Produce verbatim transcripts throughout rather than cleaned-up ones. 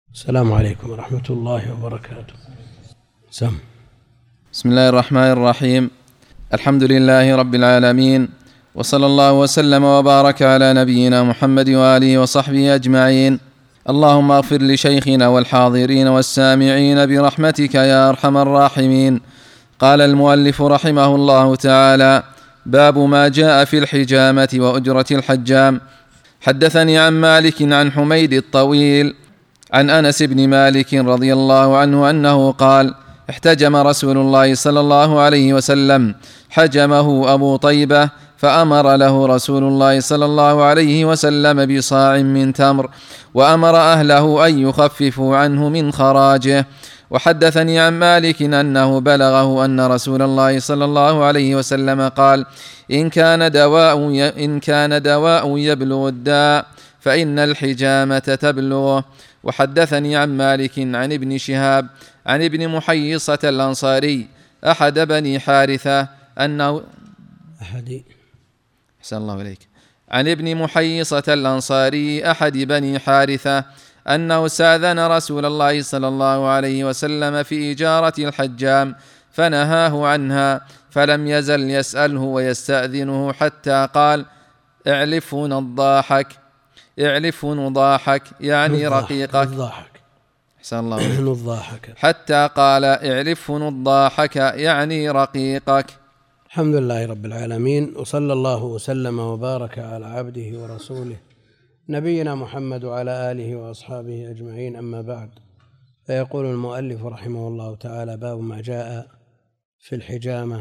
السلام عليكم ورحمة الله وبركاته. سم. بسم الله الرحمن الرحيم. الحمد لله رب العالمين، وصلى الله وسلم وبارك على نبينا محمد وآله وصحبه أجمعين. اللهم اغفر لشيخنا والحاضرين والسامعين برحمتك يا أرحم الراحمين. قال المؤلف رحمه الله تعالى: باب ما جاء في الحجامة وأجرة الحجام. حدثني عن مالك عن حميد الطويل عن أنس بن مالك رضي الله عنه أنه قال: احتجم رسول الله صلى الله عليه وسلم، حجمه أبو طيبة، فأمر له رسول الله صلى الله عليه وسلم بصاع من تمر، وأمر أهله أن يخففوا عنه من خراجه. وحدثني عن مالك أنه بلغه أن رسول الله صلى الله عليه وسلم قال: إن كان دواء إن كان دواء يبلغ الداء فإن الحجامة تبلغه. وحدثني عن مالك عن ابن شهاب عن ابن محيصة الأنصاري أحد بني حارثة أنه أحد أحسن الله إليك عن ابن محيصة الأنصاري أحد بني حارثة أنه ساذن رسول الله صلى الله عليه وسلم في إجارة الحجام فنهاه عنها، فلم يزل يسأله ويستأذنه حتى قال: اعلفه نضاحك اعلفه نضاحك يعني رقيقك. نضاحك أحسن الله إليك. نضاحك حتى قال: اعلفه نضاحك يعني رقيقك. الحمد لله رب العالمين، وصلى الله وسلم وبارك على عبده ورسوله نبينا محمد وعلى آله وأصحابه أجمعين، أما بعد. فيقول المؤلف رحمه الله تعالى: باب ما جاء في الحجامة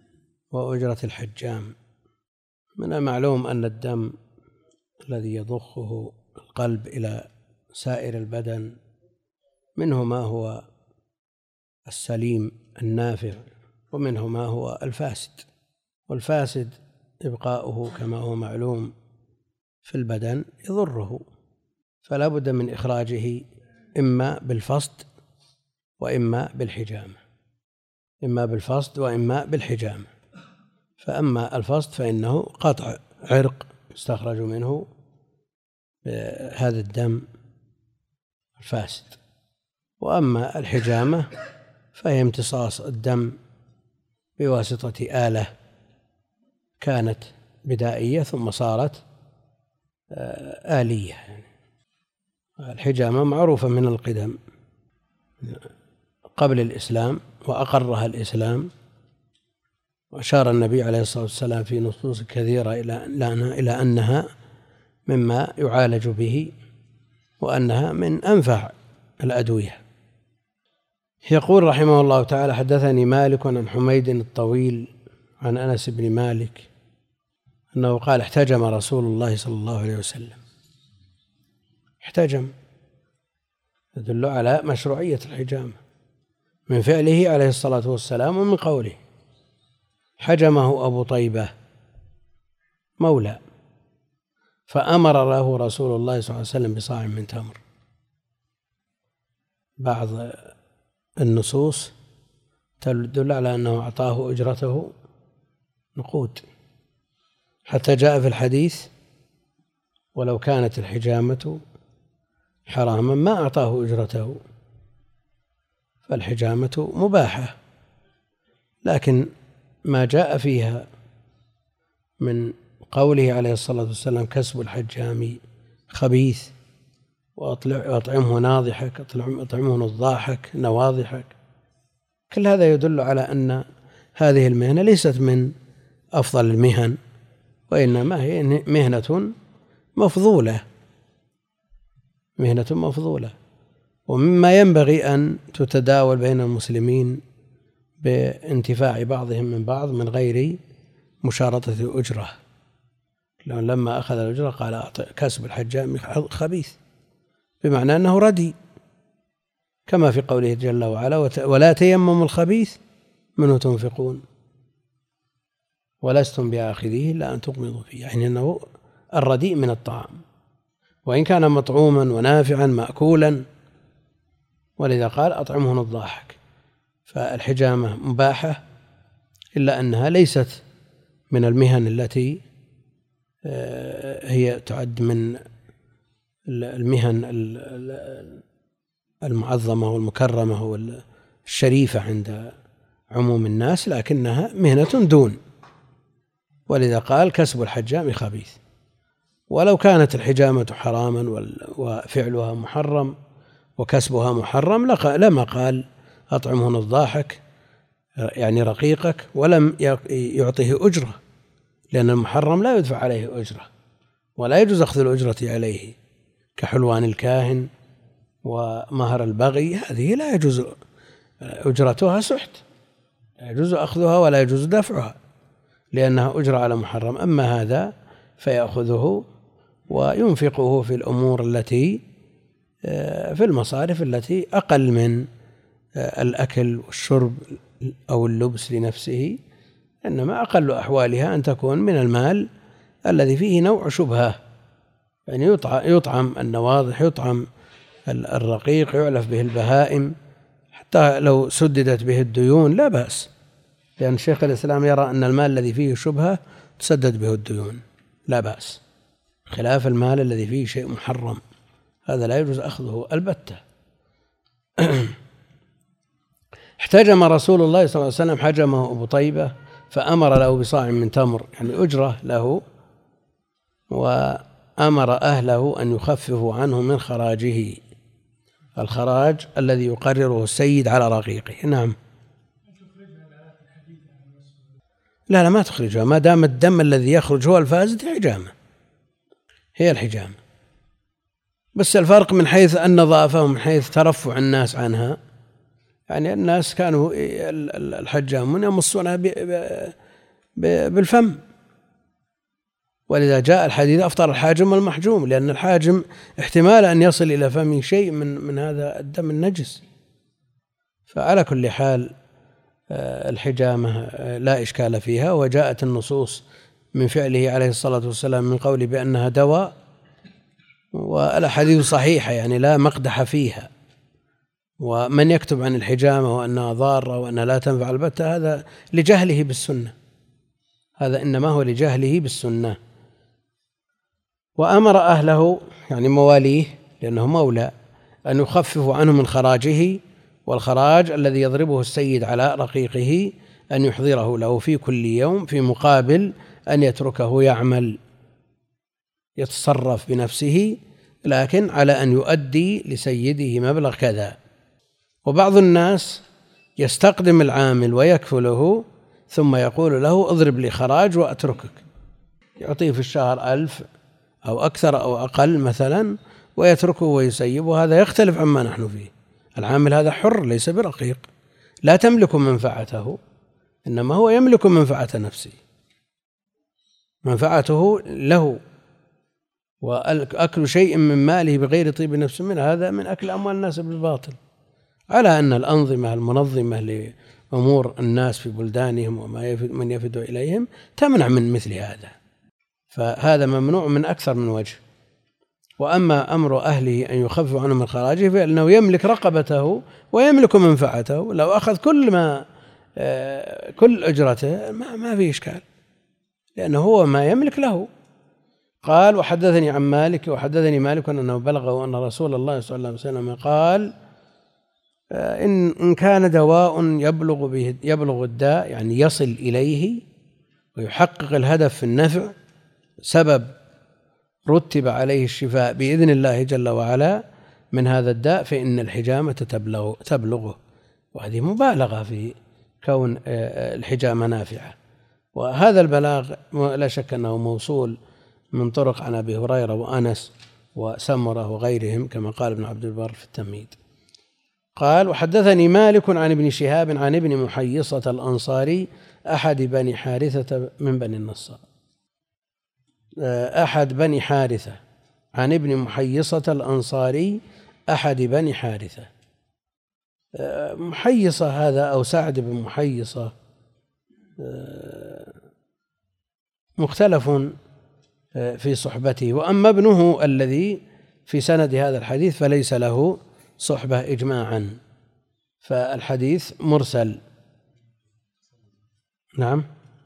وأجرة الحجام. من المعلوم أن الدم الذي يضخه القلب إلى سائر البدن منه ما هو السليم النافع، ومنه ما هو الفاسد. والفاسد إبقاؤه كما هو معلوم في البدن يضره، فلا بد من إخراجه إما بالفصد وإما بالحجامة إما بالفصد وإما بالحجامة. فأما الفصد فإنه قطع عرق يستخرج منه هذا الدم الفاسد، وأما الحجامة فهي امتصاص الدم بواسطة آلة كانت بدائية ثم صارت آلية. الحجامة معروفة من القدم قبل الإسلام، وأقرها الإسلام، وأشار النبي عليه الصلاة والسلام في نصوص كثيرة إلى أنها مما يعالج به، وأنها من أنفع الأدوية. يقول رحمه الله تعالى: حدثني مالك عن حميد الطويل عن أنس بن مالك أنه قال: احتجم رسول الله صلى الله عليه وسلم. احتجم يدل على مشروعية الحجامة من فعله عليه الصلاة والسلام ومن قوله. حجمه أبو طيبة مولى، فأمر له رسول الله صلى الله عليه وسلم بصاع من تمر. بعض النصوص تدل على أنه أعطاه أجرته نقود، حتى جاء في الحديث: ولو كانت الحجامة حراما ما أعطاه أجرته. فالحجامة مباحة، لكن ما جاء فيها من قوله عليه الصلاة والسلام: كسب الحجام خبيث، وأطعمه ناضحك أطعمه نضاحك نواضحك، كل هذا يدل على أن هذه المهنة ليست من أفضل المهن، وإنما هي مهنة مفضولة مهنة مفضولة ومما ينبغي أن تتداول بين المسلمين بانتفاع بعضهم من بعض من غير مشارطة أجرة. لما أخذ الأجرة قال: كسب الحجام خبيث، بمعنى أنه ردي، كما في قوله جل وعلا: ولا تيمموا الخبيث منه تنفقون ولستم بآخذيه إلا أن تغمضوا فيه، يعني أنه الرديء من الطعام، وإن كان مطعوما ونافعا مأكولا، ولذا قال: أطعمه نضاحك. فالحجامة مباحة، إلا أنها ليست من المهن التي هي تعد من المهن المعظمة والمكرمة والشريفة عند عموم الناس، لكنها مهنة دون، ولذا قال كسب الحجام خبيث. ولو كانت الحجامة حراما وفعلها محرم وكسبها محرم لما قال أطعمه الضاحك يعني رقيقك ولم يعطيه أجرة، لأن المحرم لا يدفع عليه أجرة ولا يجوز أخذ الأجرة عليه، كحلوان الكاهن ومهر البغي، هذه لا يجوز أجرتها سحت، لا يجوز أخذها ولا يجوز دفعها لأنها أجرة على محرم. أما هذا فيأخذه وينفقه في الأمور التي في المصارف التي أقل من الأكل والشرب أو اللبس لنفسه، إنما أقل أحوالها أن تكون من المال الذي فيه نوع شبهة، يعني يطعم النواضح، يطعم الرقيق، يعلف به البهائم، حتى لو سددت به الديون لا بأس، لأن شيخ الإسلام يرى أن المال الذي فيه شبهة تسدد به الديون لا بأس، خلاف المال الذي فيه شيء محرم هذا لا يجوز أخذه البتة. احتجم رسول الله صلى الله عليه وسلم، حجمه أبو طيبة فأمر له بصاع من تمر، يعني أجرة له، وأمر أهله أن يخففوا عنه من خراجه، الخراج الذي يقرره السيد على رقيقه. نعم. لا لا ما تخرجها، ما دام الدم الذي يخرج هو الفاسد حجامة، هي الحجامة، بس الفرق من حيث النظافة ومن حيث ترفع الناس عنها، يعني الناس كانوا الحجامون يمصونها بالفم، ولذا جاء الحديث أفطر الحاجم والمحجوم، لأن الحاجم احتمال أن يصل إلى فمه شيء من من هذا الدم النجس. فعلى كل حال الحجامة لا إشكال فيها، وجاءت النصوص من فعله عليه الصلاة والسلام من قوله بأنها دواء، والأحاديث صحيحة يعني لا مقدح فيها. ومن يكتب عن الحجامة وأنها ضارة وأنها لا تنفع البتة هذا لجهله بالسنة، هذا إنما هو لجهله بالسنة. وأمر أهله يعني مواليه لأنه مولى أن يخففوا عنه من خراجه، والخراج الذي يضربه السيد على رقيقه أن يحضره له في كل يوم في مقابل أن يتركه يعمل يتصرف بنفسه، لكن على أن يؤدي لسيده مبلغ كذا. وبعض الناس يستقدم العامل ويكفله ثم يقول له اضرب لي خراج وأتركك، يعطيه في الشهر ألف أو أكثر أو أقل مثلا ويتركه ويسيبه، هذا يختلف عما نحن فيه. العامل هذا حر ليس برقيق، لا تملك منفعته، إنما هو يملك منفعة نفسه، منفعته له، وأكل شيء من ماله بغير طيب نفس من هذا من أكل أموال الناس بالباطل، على أن الأنظمة المنظمة لأمور الناس في بلدانهم وما من يفد إليهم تمنع من مثل هذا، فهذا ممنوع من أكثر من وجه. وأما أمر أهله أن يخفف عنه من خراجه فإنه يملك رقبته ويملك منفعته، لو أخذ كل ما كل أجرته ما ما في إشكال، لأنه هو ما يملك له. قال وحدثني عن مالك وحدثني مالك أنه بلغه أن رسول الله صلى الله عليه وسلم قال إن إن كان دواء يبلغ به يبلغ الداء يعني يصل إليه ويحقق الهدف في النفع، سبب رتب عليه الشفاء بإذن الله جل وعلا من هذا الداء، فإن الحجامة تبلغ تبلغه، وهذه مبالغة في كون الحجامة نافعة. وهذا البلاغ لا شك أنه موصول من طرق عن أبي هريرة وأنس وسمرة وغيرهم كما قال ابن عبد البر في التمهيد. قال وحدثني مالك عن ابن شهاب عن ابن محيصة الأنصاري أحد بني حارثة من بني النصار، أحد بني حارثة عن ابن محيصة الأنصاري أحد بني حارثة. محيصة هذا أو سعد بن محيصة مختلف في صحبته، وأما ابنه الذي في سند هذا الحديث فليس له صحبة إجماعا، فالحديث مرسل. نعم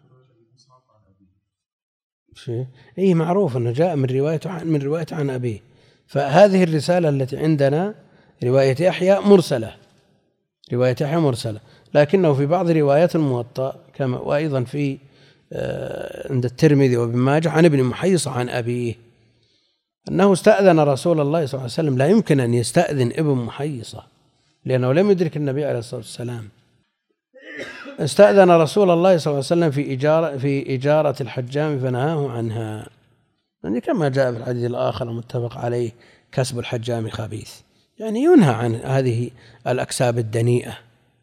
شيء إيه معروف أنه جاء من رواية عن من رواية عن أبيه، فهذه الرسالة التي عندنا رواية يحيى مرسلة رواية يحيى مرسلة لكنه في بعض روايات الموطأ كما وأيضا في عند الترمذي وابن ماجه عن ابن محيص عن أبيه أنه استأذن رسول الله صلى الله عليه وسلم. لا يمكن أن يستأذن ابن محيصة لأنه لم يدرك النبي عليه الصلاة والسلام. استأذن رسول الله صلى الله عليه وسلم في إجارة في إجارة الحجام فنهاه عنها، يعني كما جاء في الحديث الآخر المتفق عليه كسب الحجام خبيث، يعني ينهى عن هذه الأكساب الدنيئة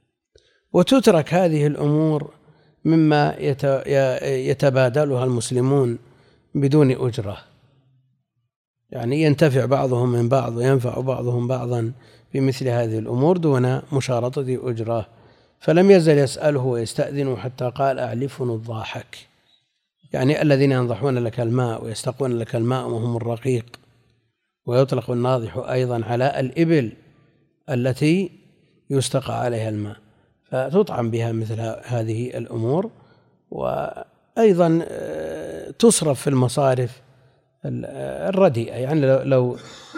وتترك هذه الأمور مما يتبادلها المسلمون بدون أجرة، يعني ينتفع بعضهم من بعض وينفع بعضهم بعضا بمثل هذه الأمور دون مشارطة أجرة. فلم يزل يسأله ويستأذنه حتى قال أعلفن الضاحك، يعني الذين ينضحون لك الماء ويستقون لك الماء وهم الرقيق. ويطلق الناضح أيضا على الإبل التي يستقى عليها الماء، فتطعم بها مثل هذه الأمور. وأيضا تصرف في المصارف الرديئة، يعني لو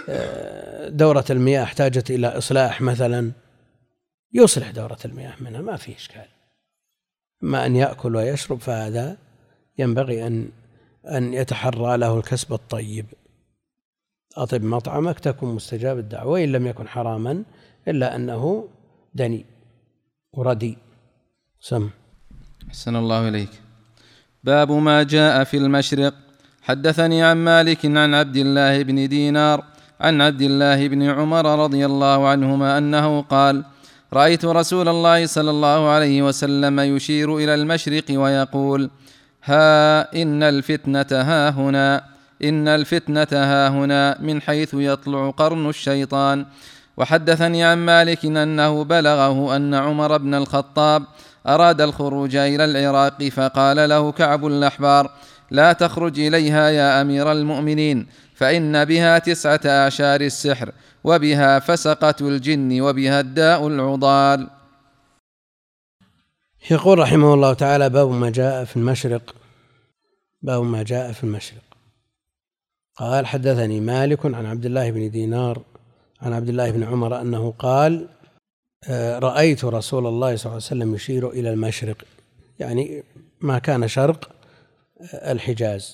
دورة المياه احتاجت إلى إصلاح مثلا يصلح دورة المياه منها، ما في إشكال. أما أن يأكل ويشرب فهذا ينبغي أن أن يتحرى له الكسب الطيب. أطب مطعمك تكن مستجاب الدعوة، وإن لم يكن حراما إلا أنه دني وردي. سم. أحسن الله إليك. باب ما جاء في المشرق. حدثني عن مالك عن عبد الله بن دينار عن عبد الله بن عمر رضي الله عنهما أنه قال: رأيت رسول الله صلى الله عليه وسلم يشير إلى المشرق ويقول: ها إن الفتنة ها هنا، إن الفتنة ها هنا، من حيث يطلع قرن الشيطان. وحدثني عن مالك أنه بلغه أن عمر بن الخطاب أراد الخروج إلى العراق، فقال له كعب الأحبار: لا تخرج إليها يا أمير المؤمنين، فإن بها تسعة أعشار السحر، وبها فسقة الجن، وبها الداء العضال. يقول رحمه الله تعالى: باب ما جاء في المشرق. باب ما جاء في المشرق. قال: حدثني مالك عن عبد الله بن دينار عن عبد الله بن عمر أنه قال: رأيت رسول الله صلى الله عليه وسلم يشير إلى المشرق، يعني ما كان شرق الحجاز.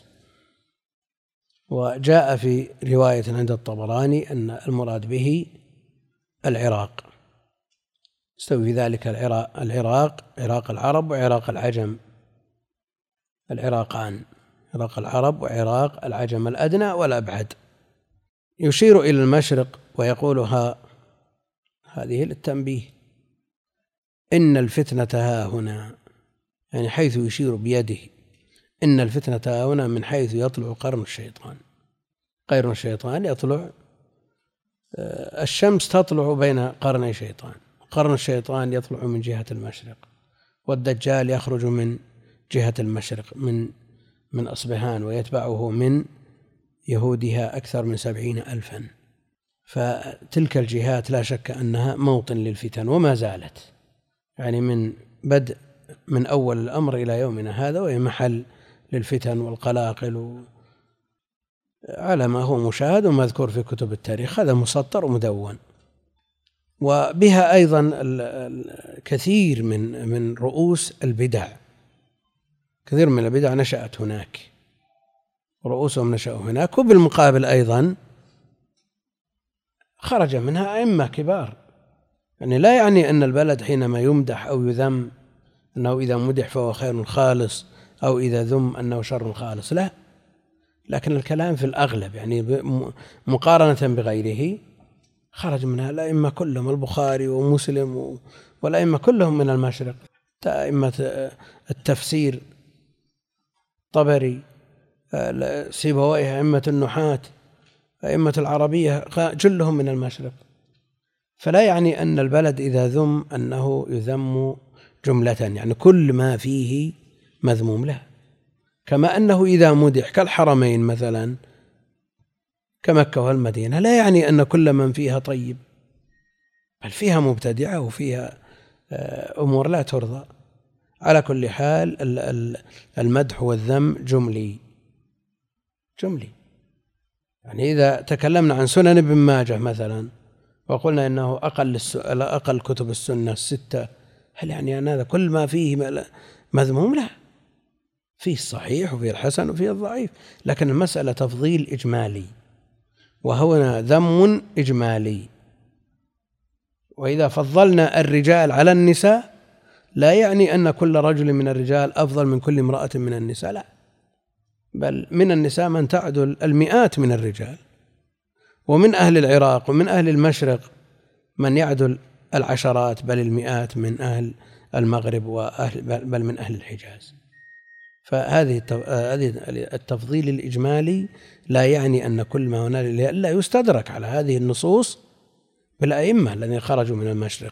وجاء في رواية عند الطبراني أن المراد به العراق، استوي في ذلك العراق العراق عراق العرب وعراق العجم، العراقان، عراق العرب وعراق العجم، الأدنى والأبعد. يشير إلى المشرق ويقولها هذه للتنبيه: إن الفتنة ها هنا، يعني حيث يشير بيده، إن الفتنة ها هنا من حيث يطلع قرن الشيطان. قرن الشيطان يطلع، الشمس تطلع بين قرني شيطان، قرن الشيطان يطلع من جهة المشرق، والدجال يخرج من جهة المشرق من من أصبهان، ويتبعه من يهودها أكثر من سبعين ألفا. فتلك الجهات لا شك أنها موطن للفتن، وما زالت، يعني من بدء من أول الأمر إلى يومنا هذا، وهي محل للفتن والقلاقل على ما هو مشاهد ومذكور في كتب التاريخ، هذا مسطر ومدون. وبها أيضا الكثير من من رؤوس البدع، كثير من البدع نشأت هناك، رؤوسهم نشأوا هناك. وبالمقابل أيضا خرج منها أئمة كبار، يعني لا يعني أن البلد حينما يمدح أو يذم أنه إذا مدح فهو خير خالص، أو إذا ذم أنه شر خالص، لا، لكن الكلام في الأغلب، يعني مقارنة بغيره خرج منها الأئمة كلهم، البخاري ومسلم والأئمة كلهم من المشرق، أئمة التفسير طبري، سيبويه، أئمة النحاة، أئمة العربية جلهم من المشرق. فلا يعني أن البلد إذا ذم أنه يذم جملة، يعني كل ما فيه مذموم له، كما أنه إذا مدح كالحرمين مثلا كمكة والمدينة لا يعني أن كل من فيها طيب، بل فيها مبتدعة وفيها أمور لا ترضى. على كل حال المدح والذم جملي جملي. يعني إذا تكلمنا عن سنن ابن ماجه مثلا وقلنا إنه أقل أقل كتب السنة الستة. هل يعني أن هذا كل ما فيه مذموم؟ لا، فيه الصحيح وفيه الحسن وفيه الضعيف، لكن المسألة تفضيل إجمالي، وهنا ذم إجمالي. وإذا فضلنا الرجال على النساء لا يعني أن كل رجل من الرجال أفضل من كل امرأة من النساء، لا، بل من النساء من تعدل المئات من الرجال، ومن أهل العراق ومن أهل المشرق من يعدل العشرات بل المئات من أهل المغرب وأهل بل من أهل الحجاز. فهذه التفضيل الإجمالي لا يعني أن كل ما هنالك، لا يستدرك على هذه النصوص بالأئمة الذين خرجوا من المشرق.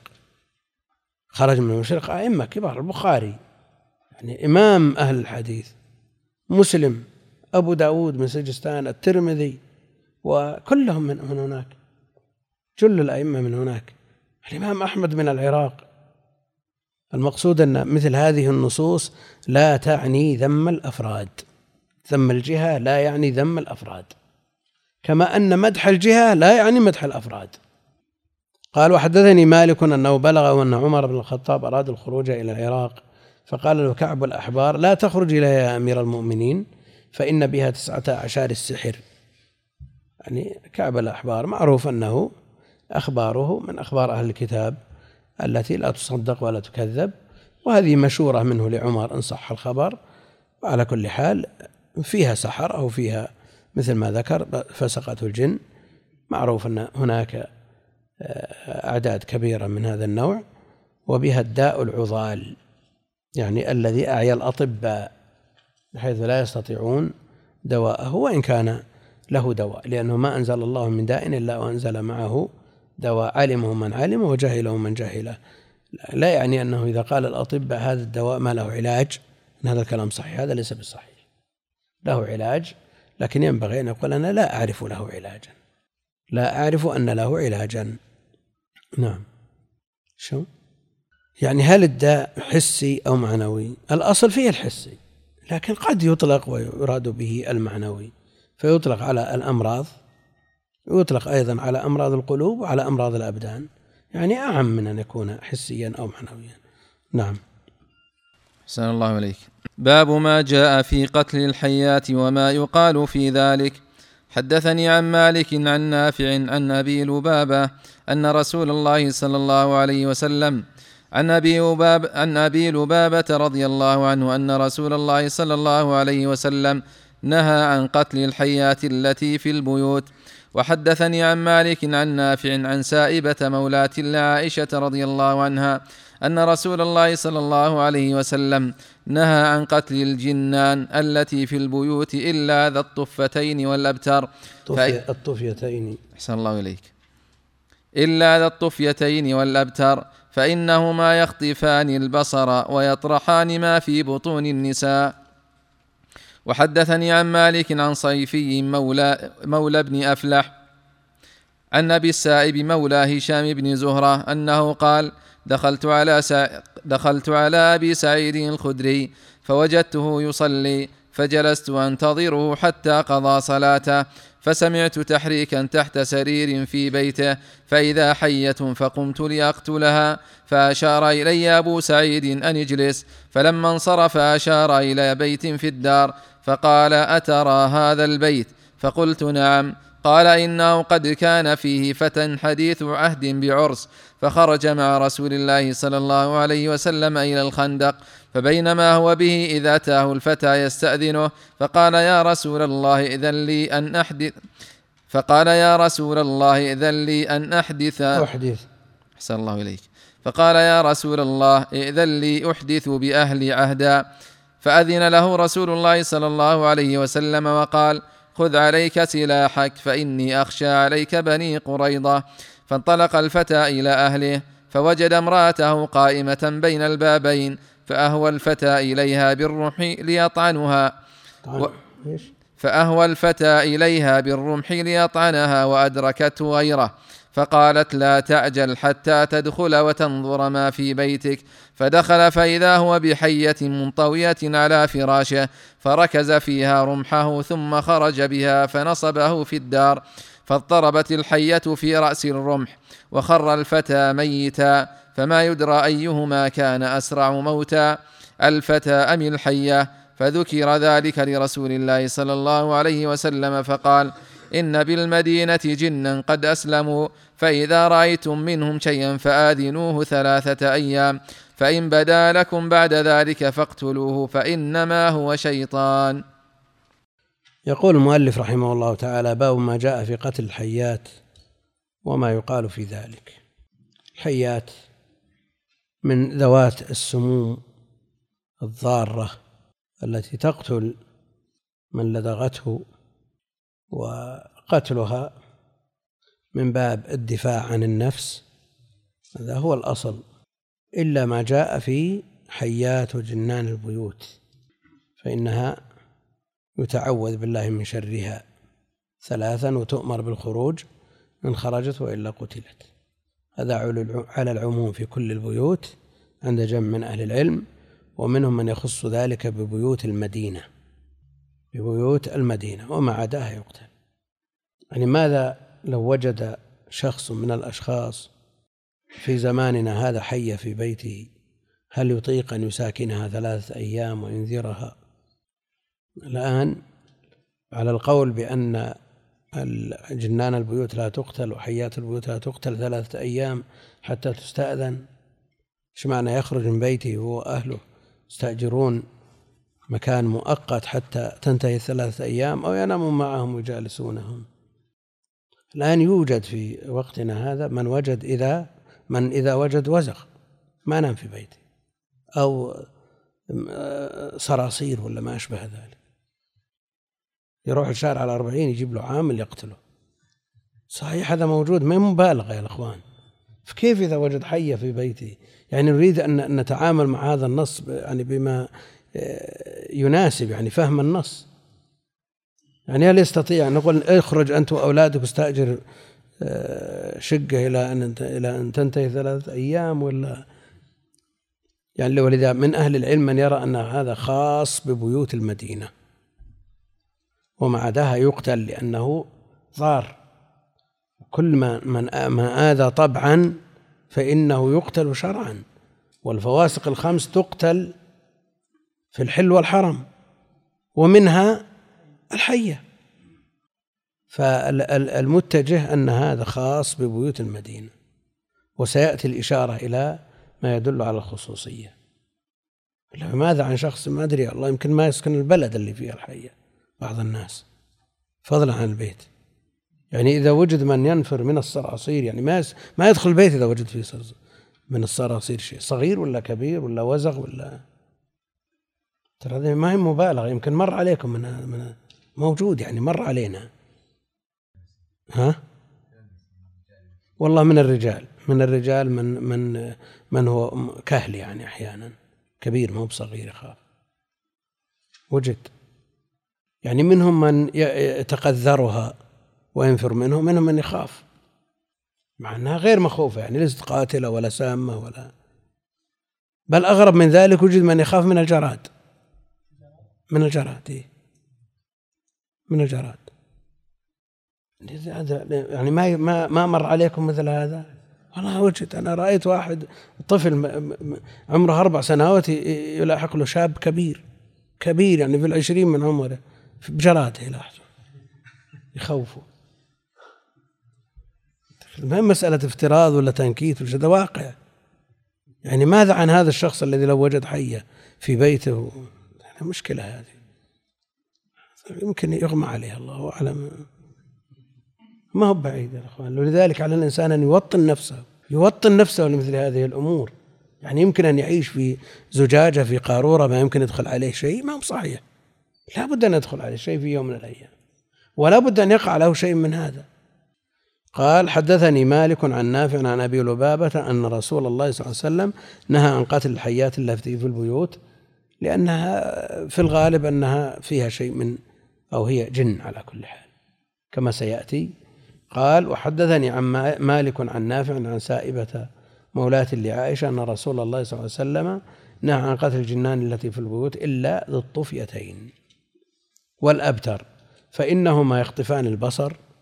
خرج من المشرق أئمة كبار، البخاري يعني إمام أهل الحديث، مسلم، أبو داود من سجستان، الترمذي، وكلهم من هناك، جل الأئمة من هناك، الإمام أحمد من العراق. المقصود أن مثل هذه النصوص لا تعني ذم الأفراد، ذم الجهة لا يعني ذم الأفراد، كما أن مدح الجهة لا يعني مدح الأفراد. قال: وحدثني مالك أنه بلغه أن عمر بن الخطاب أراد الخروج إلى العراق، فقال له كعب الأحبار: لا تخرج إليها يا أمير المؤمنين، فإن بها تسعة أعشار السحر. يعني كعب الأحبار معروف أنه أخباره من أخبار أهل الكتاب التي لا تصدق ولا تكذب، وهذه مشورة منه لعمر إن صح الخبر. وعلى كل حال فيها سحر أو فيها مثل ما ذكر فسقة الجن، معروف أن هناك أعداد كبيرة من هذا النوع، وبها الداء العضال، يعني الذي أعيا الأطباء بحيث لا يستطيعون دواءه، وإن كان له دواء، لأنه ما أنزل الله من داء إلا وأنزل معه دواء، علمه من علمه وجهله من جهله. لا يعني أنه إذا قال الأطباء هذا الدواء ما له علاج أن هذا الكلام صحيح، هذا ليس بالصحيح، له علاج، لكن ينبغي أن يقول أنا لا أعرف له علاجا، لا أعرف أن له علاجا. نعم. شو يعني هل الداء حسي أو معنوي؟ الأصل فيه الحسي، لكن قد يطلق ويراد به المعنوي، فيطلق على الأمراض، ويطلق أيضا على أمراض القلوب وعلى أمراض الأبدان، يعني أعم من أن يكون حسيا أو معنويا. نعم. أحسن الله عليك. باب ما جاء في قتل الحيات وما يقال في ذلك. حدثني عن مالك عن نافع عن أبي لبابة أن رسول الله صلى الله عليه وسلم عن أبي لبابة عن أبي لبابة رضي الله عنه أن رسول الله صلى الله عليه وسلم نهى عن قتل الحيات التي في البيوت. وحدثني عن مالك عن نافع عن سائبة مولاة لعائشة رضي الله عنها أن رسول الله صلى الله عليه وسلم نهى عن قتل الجنان التي في البيوت إلا ذا الطفتين والأبتر. الطفيتين أحسن الله إليك. إلا ذا الطفيتين والأبتر فإنهما يخطفان البصر ويطرحان ما في بطون النساء. وحدثني عن مالك عن صيفي مولى, مولى بن أفلح عن أبي السائب مولى هشام بن زهرة أنه قال: دخلت على, سا... دخلت على أبي سعيد الخدري فوجدته يصلي، فجلست أنتظره حتى قضى صلاته، فسمعت تحريكا تحت سرير في بيته، فإذا حية فقمت لأقتلها، فأشار إلي أبو سعيد أن اجلس، فلما انصرف أشار إلى بيت في الدار فقال: أترى هذا البيت؟ فقلت: نعم. قال: إنه قد كان فيه فتى حديث عهد بعرس، فخرج مع رسول الله صلى الله عليه وسلم إلى الخندق، فبينما هو به إذ أتاه الفتى يستأذنه، فقال: يا رسول الله إذن لي أن أحدث فقال يا رسول الله إذن لي أن أحدث أحدث أحسن الله إليك فقال: يا رسول الله إذن لي أحدث بأهل عهدا. فأذن له رسول الله صلى الله عليه وسلم وقال: خذ عليك سلاحك فإني أخشى عليك بني قريظة. فانطلق الفتى إلى أهله فوجد امرأته قائمة بين البابين، فأهوى الفتى إليها بالرمح ليطعنها و... فأهوى الفتى إليها بالرمح ليطعنها وأدركته غيره، فقالت: لا تعجل حتى تدخل وتنظر ما في بيتك. فدخل فإذا هو بحية منطوية على فراشه، فركز فيها رمحه ثم خرج بها فنصبه في الدار، فاضطربت الحية في رأس الرمح وخر الفتى ميتا، فما يدرى أيهما كان أسرع موتا، الفتى أم الحية؟ فذكر ذلك لرسول الله صلى الله عليه وسلم فقال: إن بالمدينة جنا قد أسلموا، فإذا رأيتم منهم شيئا فآذنوه ثلاثة أيام، فإن بدا لكم بعد ذلك فاقتلوه، فإنما هو شيطان. يقول المؤلف رحمه الله تعالى: باب ما جاء في قتل الحيات وما يقال في ذلك. الحيات من ذوات السموم الضارة التي تقتل من لدغته، وقتلها من باب الدفاع عن النفس، هذا هو الأصل، إلا ما جاء في حيات وجنان البيوت فإنها يتعوذ بالله من شرها ثلاثا وتؤمر بالخروج إن خرجت وإلا قتلت. هذا على العموم في كل البيوت عند جمع من أهل العلم، ومنهم من يخص ذلك ببيوت المدينة ببيوت المدينة وما عداها يقتل. يعني ماذا لو وجد شخص من الأشخاص في زماننا هذا حية في بيته، هل يطيق أن يساكنها ثلاثة أيام وينذرها؟ الآن على القول بأن جنان البيوت لا تقتل وحيات البيوت لا تقتل ثلاثة أيام حتى تستأذن، إيش معنى يخرج من بيته هو أهله يستأجرون مكان مؤقت حتى تنتهي الثلاثة أيام، أو ينامون معهم ويجالسونهم؟ الآن يوجد في وقتنا هذا من وجد إذا من إذا وجد وزغ ما نام في بيته، أو صراصير ولا ما أشبه ذلك، يروح الشارع على أربعين يجيب له عامل يقتله. صحيح هذا موجود، ما مبالغة يا الأخوان. فكيف إذا وجد حية في بيته؟ يعني نريد أن نتعامل مع هذا النص يعني بما يناسب يعني فهم النص. يعني هل يستطيع أن نقول اخرج أنت وأولادك واستأجر شقة إلى أن إلى أن تنتهي ثلاثة أيام؟ ولا يعني ولذا من أهل العلم من يرى أن هذا خاص ببيوت المدينة، وما عداها يقتل لأنه ضار. كل ما من ما آذى طبعا فإنه يقتل شرعا، والفواسق الخمس تقتل في الحل والحرم، ومنها الحية. فالمتجه أن هذا خاص ببيوت المدينة، وسيأتي الإشارة إلى ما يدل على الخصوصية. ماذا عن شخص ما أدري الله يمكن ما يسكن البلد اللي فيها الحية بعض الناس فضلا عن البيت، يعني إذا وجد من ينفر من الصراصير يعني ما ما يدخل البيت إذا وجد فيه من الصراصير شيء صغير ولا كبير ولا وزغ ولا، ترى هذه ما هي مبالغة، يمكن مر عليكم من من موجود يعني مر علينا. ها والله من الرجال من الرجال من من من هو كهل يعني أحيانا كبير ما هو بصغير يخاف وجد، يعني منهم من يتقذرها وينفر منهم، منهم من يخاف مع أنها غير مخوفة، يعني ليست قاتلة ولا سامة ولا، بل أغرب من ذلك وجد من يخاف من الجراد من الجراد إيه؟ من الجراد. يعني ما ما ما مر عليكم مثل هذا؟ والله وجد، أنا رأيت واحد طفل عمره أربع سنوات يلاحق له شاب كبير كبير يعني في العشرين من عمره بجراده يلاحظه يخوفه. ما هي مسألة افتراض ولا تنكيت، هذا واقع. يعني ماذا عن هذا الشخص الذي لو وجد حية في بيته؟ يعني مشكلة هذه يمكن يغمى عليها، الله أعلم، ما هو بعيد يا أخوان. ولذلك على الإنسان أن يوطن نفسه يوطن نفسه لمثل هذه الأمور. يعني يمكن أن يعيش في زجاجة في قارورة ما يمكن يدخل عليه شيء، ما هو صحيح، لا بد أن يدخل عليه شيء في يوم من الأيام، ولا بد أن يقع له شيء من هذا. قال: حدثني مالك عن نافع عن أبي لبابة أن رسول الله صلى الله عليه وسلم نهى عن قتل الحيات التي في البيوت، لأنها في الغالب أنها فيها شيء من أو هي جن على كل حال كما سيأتي. قال: وحدثني عن مالك عن نافع عن سائبة مولاة لعائشة أن رسول الله صلى الله عليه وسلم نهى عن قتل الجنان التي في البيوت إلا ذو الطفيتين والأبتر، فإنهما يخطفان البصر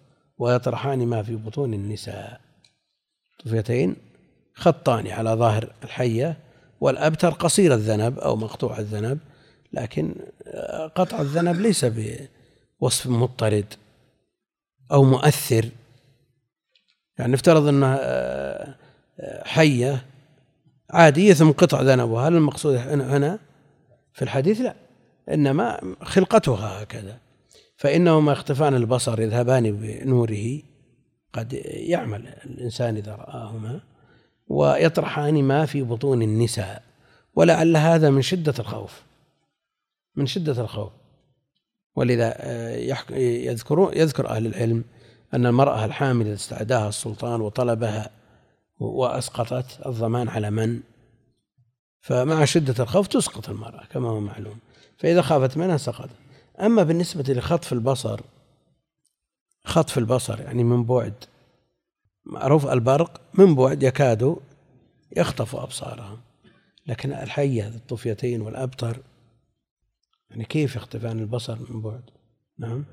ويطرحان ما في بطون النساء. طفيتين خطان على ظاهر الحية، والأبتر قصير الذنب أو مقطوع الذنب، لكن قطع الذنب ليس بوصف مضطرد أو مؤثر. يعني نفترض أنها حية عادية ثم قطع ذنبها، هل المقصود هنا في الحديث؟ لا، إنما خلقتها هكذا، فإنهما يختفان البصر يذهبان بنوره، قد يعمل الإنسان إذا رآهما، ويطرحان ما في بطون النساء. ولعل هذا من شدة الخوف، من شدة الخوف. ولذا يذكر يذكر أهل العلم أن المرأة الحامل إذا استعداها السلطان وطلبها وأسقطت الضمان على من؟ فمع شدة الخوف تسقط المرأة كما هو معلوم، فإذا خافت منها سقطت. أما بالنسبة لخطف البصر، خطف البصر يعني من بعد، معروف البرق من بعد يكاد يخطف أبصارهم، لكن الحية الطفيتين والأبتر يعني كيف يختفان البصر من بعد؟ نعم،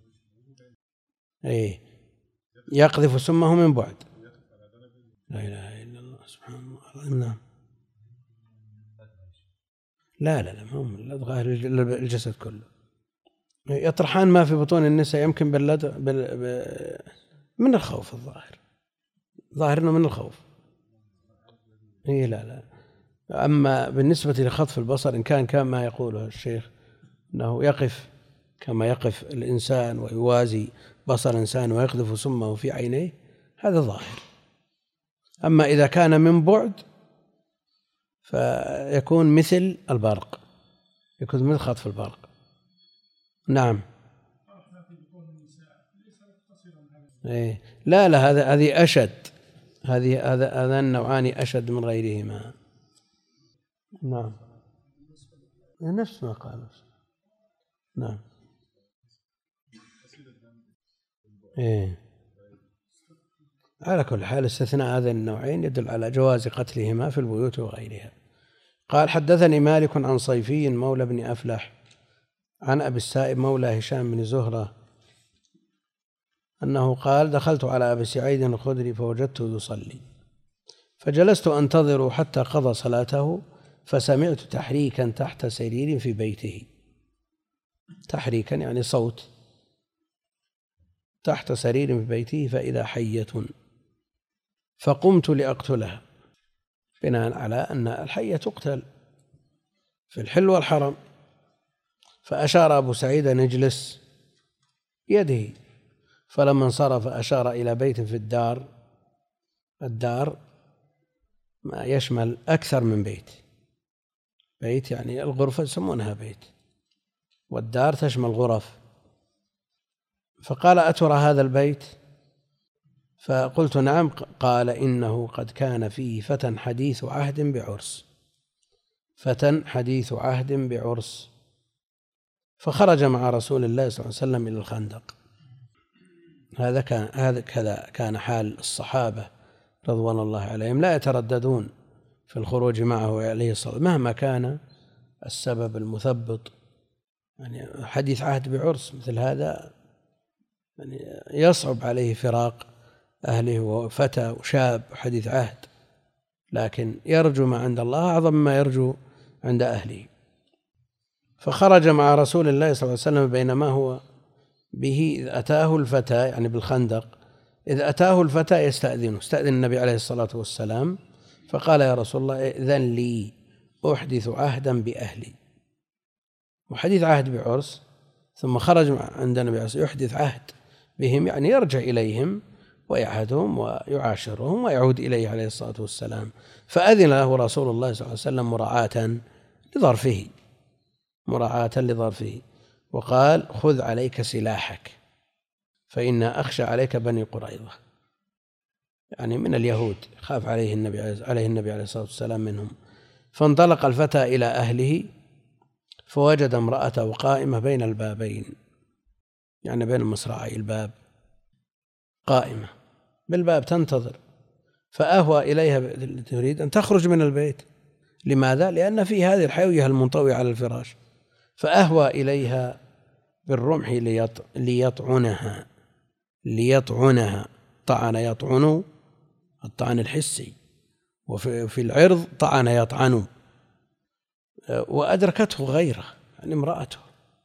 أي يقذف سمه من بعد. لا إله إلا الله سبحانه الله. نعم، لا لا لا هم ظاهر الجسد كله. يطرحان ما في بطون النساء يمكن باللد بال... من الخوف، الظاهر ظاهر انه من الخوف. اي لا لا. اما بالنسبه لخطف البصر ان كان كما يقوله الشيخ انه يقف كما يقف الانسان ويوازي بصر انسان ويقذف سمه في عينيه، هذا ظاهر. اما اذا كان من بعد فيكون مثل البرق، يكون مثل خطف البرق. نعم. إيه. لا لا هذا هذه أشد، هذه هذا هذا النوعان أشد من غيرهما. نعم، نفس ما قال. نعم. إيه. على كل حال استثناء هذين النوعين يدل على جواز قتلهما في البيوت وغيرها. قال حدثني مالك عن صيفي مولى بن أفلح عن أبي السائب مولى هشام بن زهرة أنه قال دخلت على أبي سعيد الخدري فوجدته يصلي، فجلست أنتظر حتى قضى صلاته، فسمعت تحريكا تحت سرير في بيته. تحريكا يعني صوت تحت سرير في بيته، فإذا حية، فقمت لأقتلها، بناء على أن الحية تقتل في الحل والحرم. فأشار أبو سعيد أن يجلس يده، فلما انصرف أشار إلى بيت في الدار. الدار ما يشمل أكثر من بيت، بيت يعني الغرفة يسمونها بيت، والدار تشمل غرف. فقال أترى هذا البيت؟ فقلت نعم. قال إنه قد كان فيه فتى حديث عهد بعرس، فتى حديث عهد بعرس، فخرج مع رسول الله صلى الله عليه وسلم إلى الخندق. هذا كان هذا كذا كان حال الصحابة رضوان الله عليهم، لا يترددون في الخروج معه عليه الصلاة والسلام مهما كان السبب المثبط. يعني حديث عهد بعرس مثل هذا يعني يصعب عليه فراق أهله، وفتى وشاب حديث عهد، لكن يرجو ما عند الله أعظم ما يرجو عند أهله. فخرج مع رسول الله صلى الله عليه وسلم بينما هو به إذ أتاه الفتى، يعني بالخندق، إذ أتاه الفتى يستأذنه، استأذن النبي عليه الصلاة والسلام فقال يا رسول الله إذن لي أحدث عهدا بأهلي. وحديث عهد بعرس، ثم خرج عند النبي عليه الصلاة والسلام يحدث عهد بهم، يعني يرجع إليهم ويعهدهم ويعاشرهم ويعود إليه عليه الصلاة والسلام. فأذن له رسول الله صلى الله عليه وسلم مراعاة لظرفه، مراعاة لظرفه، وقال خذ عليك سلاحك فإن أخشى عليك بني قريظة، يعني من اليهود خاف عليه النبي عليه النبي عليه الصلاة والسلام منهم. فانطلق الفتى إلى أهله فوجد امرأته قائمة بين البابين، يعني بين مصراعي الباب، قائمة بالباب تنتظر. فأهوى إليها تريد أن تخرج من البيت. لماذا؟ لأن في هذه الحيوية المنطوية على الفراش. فأهوى إليها بالرمح ليطعنها، ليطعنها. طعن يطعن الطعن الحسي، وفي العرض طعن يطعن. وأدركته غيره يعني امرأته،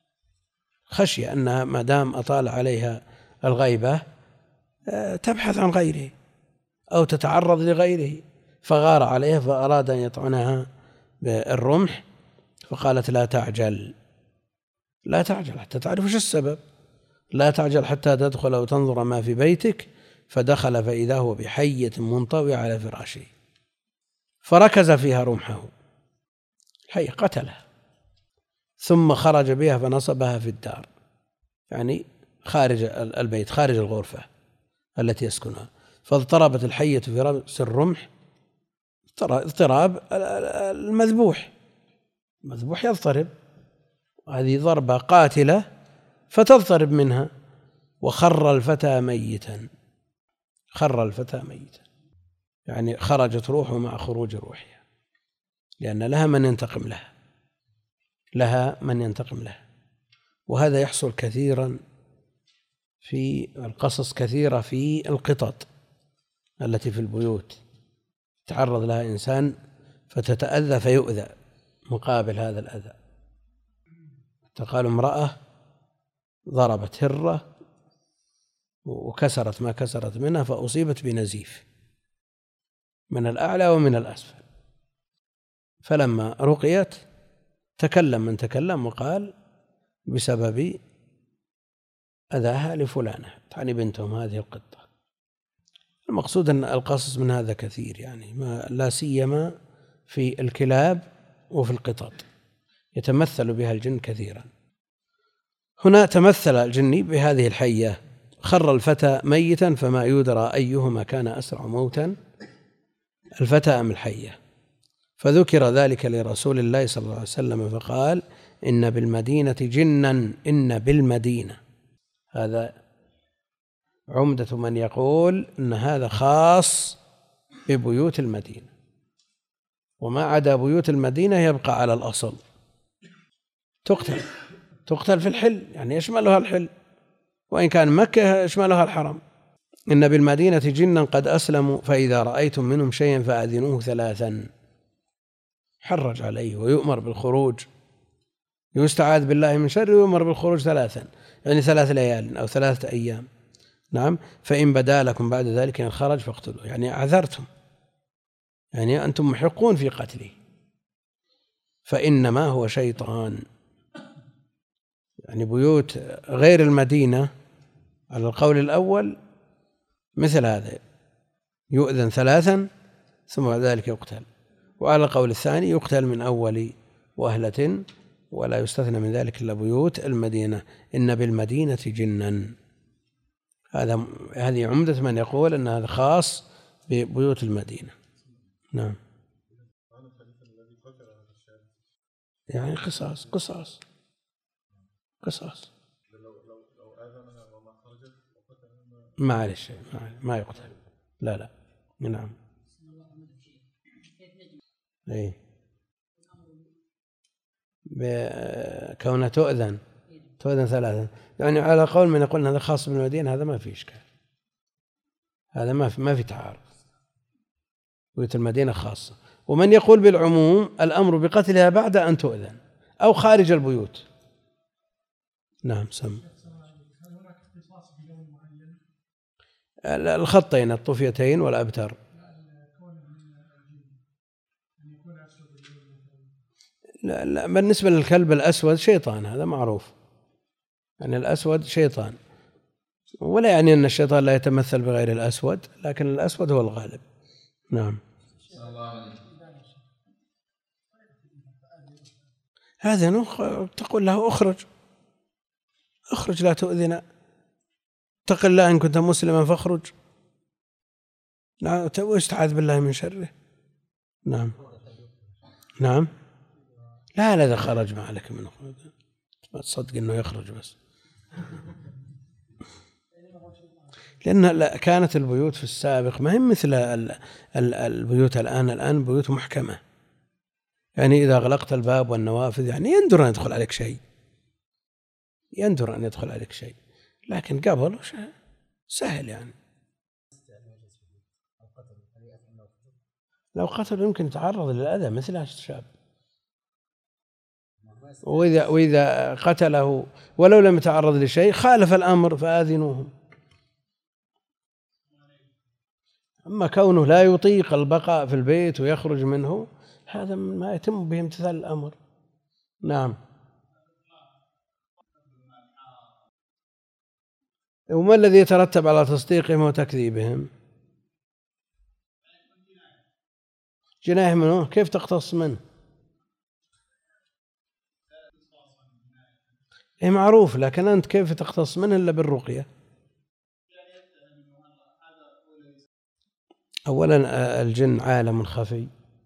خشي أنها ما دام أطال عليها الغيبة تبحث عن غيره أو تتعرض لغيره، فغار عليها فأراد أن يطعنها بالرمح، فقالت لا تعجل لا تعجل حتى تعرف وش السبب، لا تعجل حتى تدخل وتنظر ما في بيتك. فدخل فإذا هو بحية منطوية على فراشه، فركز فيها رمحه الحية قتلها، ثم خرج بها فنصبها في الدار، يعني خارج البيت خارج الغرفة التي يسكنها. فاضطربت الحية في رأس الرمح اضطراب المذبوح، المذبوح يضطرب، هذه ضربة قاتلة فتضطرب منها. وخر الفتى ميتا، خر الفتى ميتا يعني خرجت روحه مع خروج روحها، لأن لها من ينتقم لها، لها من ينتقم لها. وهذا يحصل كثيرا في القصص، كثيرة في القطط التي في البيوت تعرض لها إنسان فتتأذى فيؤذى مقابل هذا الأذى. تقال امرأة ضربت هرة وكسرت ما كسرت منها فأصيبت بنزيف من الأعلى ومن الأسفل، فلما رقيت تكلم من تكلم وقال بسبب أذاها لفلانة، تعني بنتهم هذه القطة. المقصود أن القصص من هذا كثير، يعني ما لا سيما في الكلاب وفي القطط يتمثل بها الجن كثيرا. هنا تمثل الجني بهذه الحية. خر الفتى ميتا فما يدرى أيهما كان أسرع موتا، الفتى أم الحية. فذكر ذلك لرسول الله صلى الله عليه وسلم فقال إن بالمدينة جنا، إن بالمدينة. هذا عمدة من يقول إن هذا خاص ببيوت المدينة، وما عدا بيوت المدينة يبقى على الأصل، تقتل تقتل في الحل، يعني يشملها الحل، وإن كان مكة يشملها الحرم. إن بالمدينة جنا قد أسلموا فإذا رأيتم منهم شيئا فأذنوه ثلاثا، حرج عليه ويؤمر بالخروج، يستعاذ بالله من شر ويؤمر بالخروج ثلاثا، يعني ثلاث ليال أو ثلاثة أيام. نعم. فإن بدا لكم بعد ذلك إن خرج فاقتلوه، يعني أعذرتم، يعني أنتم محقون في قتله، فإنما هو شيطان. يعني بيوت غير المدينة على القول الأول مثل هذا يؤذن ثلاثا ثم بعد ذلك يقتل، وعلى القول الثاني يقتل من أول وهلة، ولا يستثنى من ذلك إلا بيوت المدينة. إن بالمدينة جنا، هذا هذه عمدة من يقول أن هذا خاص ببيوت المدينة. نعم. يعني قصاص قصاص قصاص ما عليه شيء، ما يقتل، لا لا. نعم. اي بكونها تؤذن تؤذن ثلاثا، يعني على قول من يقول هذا خاص بالمدينة هذا ما في إشكال، هذا ما في ما في تعارض، بيوت المدينة خاصة. ومن يقول بالعموم الأمر بقتلها بعد أن تؤذن أو خارج البيوت. نعم. سم الخطين الطفيتين والأبتر. لا لا، بالنسبة للكلب الأسود شيطان، هذا معروف، يعني الأسود شيطان، ولا يعني أن الشيطان لا يتمثل بغير الأسود، لكن الأسود هو الغالب. نعم. هذا تقول له اخرج اخرج لا تؤذنا، اتق الله إن كنت مسلما فاخرج، لا واستعاذ بالله من شره. نعم. نعم. لا لا، إذا خرج ما عليك منه، ما تصدق إنه يخرج بس، لأن كانت البيوت في السابق ما هي مثل البيوت الآن. الآن بيوت محكمة، يعني إذا أغلقت الباب والنوافذ يعني يندر أن يدخل عليك شيء، يندر أن يدخل عليك شيء. لكن قبل سهل يعني. لو قتل يمكن يتعرض للأذى مثل الشاب، وإذا, وإذا قتله ولو لم يتعرض لشيء خالف الأمر فآذنوهم. أما كونه لا يطيق البقاء في البيت ويخرج منه هذا ما يتم به امتثال الأمر. نعم. وما الذي يترتب على تصديقهم وتكذيبهم؟ جناية منه، كيف تقتص منه؟ إيه معروف، لكن أنت كيف تقتص منه إلا بالرقية؟ أولا الجن عالم خفي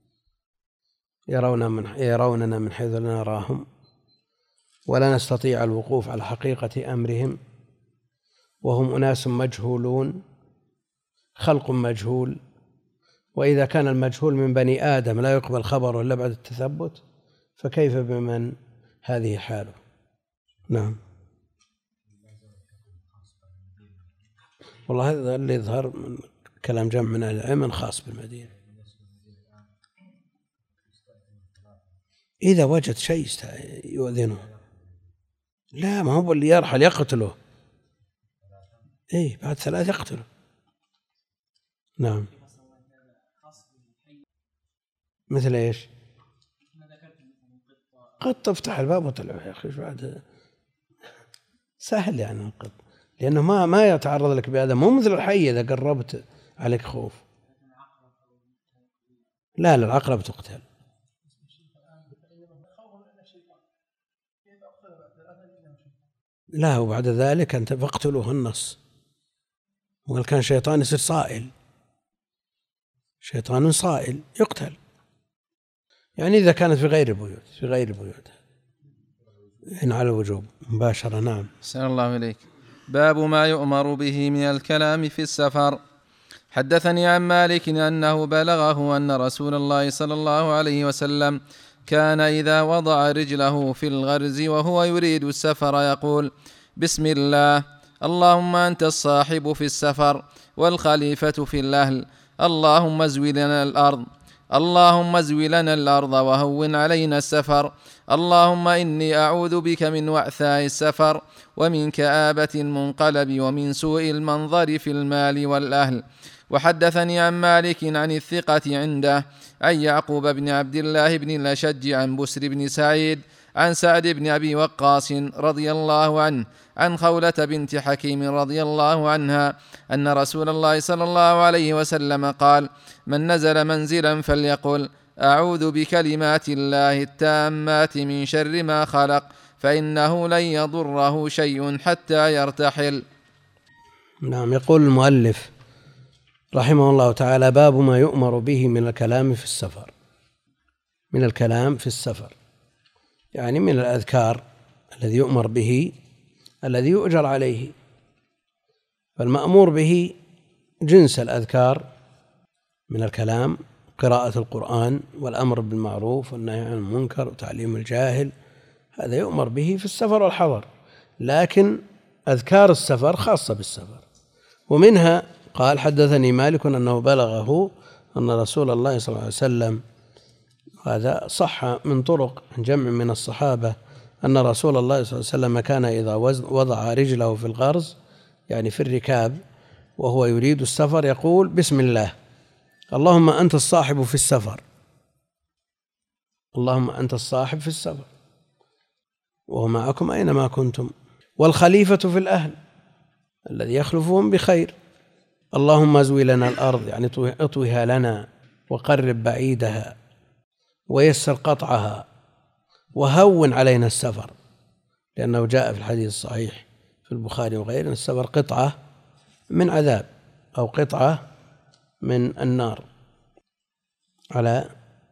يرون من يروننا من حيث لا نراهم، ولا نستطيع الوقوف على حقيقة أمرهم، وهم أناس مجهولون، خلق مجهول، وإذا كان المجهول من بني آدم لا يقبل خبره إلا بعد التثبت، فكيف بمن هذه حاله؟ نعم. والله هذا اللي يظهر من كلام جمع من العلم خاص بالمدينة. إذا وجد شيء يؤذنه، لا ما هو اللي يرحل يقتله، إيه بعد ثلاث يقتله. نعم. مثل إيش؟ قط افتح الباب وطلع يا أخي بعد سهل يعني القط، لأنه ما ما يتعرض لك بهذا، مو مثل الحي إذا قربت عليك خوف. لا لا العقرب تقتل. لا وبعد ذلك أنت فاقتلوه النص، وقال كان شيطان يصير صائل، شيطان صائل يقتل، يعني إذا كانت في غير البيوت، في غير البيوت هنا على الوجوب مباشرة. نعم. أحسن الله إليك. باب ما يؤمر به من الكلام في السفر. حدثني عن مالك أنه بلغه أن رسول الله صلى الله عليه وسلم كان إذا وضع رجله في الغرز وهو يريد السفر يقول: بسم الله، اللهم أنت الصاحب في السفر والخليفة في الأهل، اللهم ازوي لنا الأرض اللهم ازوي لنا الأرض وهون علينا السفر، اللهم إني أعوذ بك من وعثاء السفر ومن كآبة المنقلب ومن سوء المنظر في المال والأهل. وحدثني عن مالك عن الثقة عنده عن يعقوب بن عبد الله بن الأشج عن بسر بن سعيد عن سعد بن أبي وقاص رضي الله عنه عن خولة بنت حكيم رضي الله عنها أن رسول الله صلى الله عليه وسلم قال: من نزل منزلا فليقل: أعوذ بكلمات الله التامات من شر ما خلق، فإنه لن يضره شيء حتى يرتحل. نعم. يقول المؤلف رحمه الله تعالى: باب ما يؤمر به من الكلام في السفر. من الكلام في السفر يعني من الأذكار الذي يؤمر به الذي يؤجر عليه، فالمأمور به جنس الأذكار من الكلام، قراءة القرآن والأمر بالمعروف والنهي عن المنكر وتعليم الجاهل، هذا يؤمر به في السفر والحضر، لكن أذكار السفر خاصة بالسفر. ومنها قال: حدثني مالك أنه بلغه أن رسول الله صلى الله عليه وسلم، هذا صح من طرق جمع من الصحابة، أن رسول الله صلى الله عليه وسلم كان إذا وضع رجله في الغرز يعني في الركاب وهو يريد السفر يقول: بسم الله، اللهم أنت الصاحب في السفر، اللهم أنت الصاحب في السفر وهو معكم أينما كنتم، والخليفة في الأهل الذي يخلفهم بخير، اللهم ازوي لنا الأرض يعني اطوها لنا وقرب بعيدها ويسر قطعها وهون علينا السفر، لأنه جاء في الحديث الصحيح في البخاري وغيره أن السفر قطعة من عذاب أو قطعة من النار، على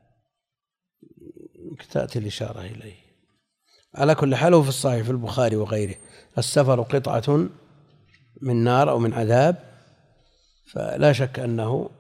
تأتي الإشارة إليه. على كل حال هو في الصحيح في البخاري وغيره السفر قطعة من نار أو من عذاب، فلا شك أنه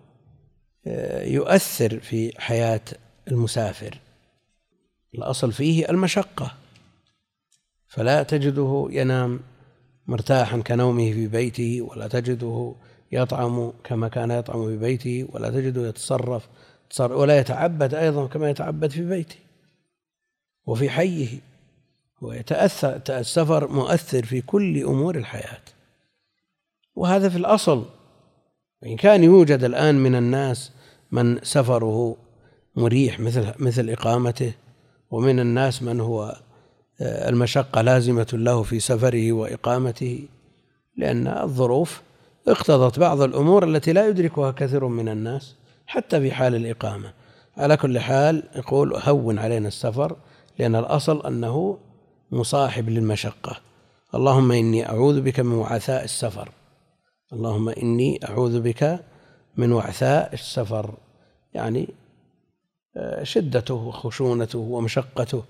يؤثر في حياة المسافر، الأصل فيه المشقة، فلا تجده ينام مرتاحا كنومه في بيته، ولا تجده يطعم كما كان يطعم في بيته، ولا تجده يتصرف ولا يتعبد أيضا كما يتعبد في بيته وفي حيه. ويتأثر السفر مؤثر في كل أمور الحياة، وهذا في الأصل. وإن كان يوجد الآن من الناس من سفره مريح مثل مثل إقامته، ومن الناس من هو المشقة لازمة له في سفره وإقامته، لأن الظروف اقتضت بعض الأمور التي لا يدركها كثير من الناس حتى في حال الإقامة. على كل حال يقول هون علينا السفر، لأن الأصل أنه مصاحب للمشقة. اللهم إني أعوذ بك من وعثاء السفر، اللهم إني أعوذ بك من وعثاء السفر، يعني شدته وخشونته ومشقته.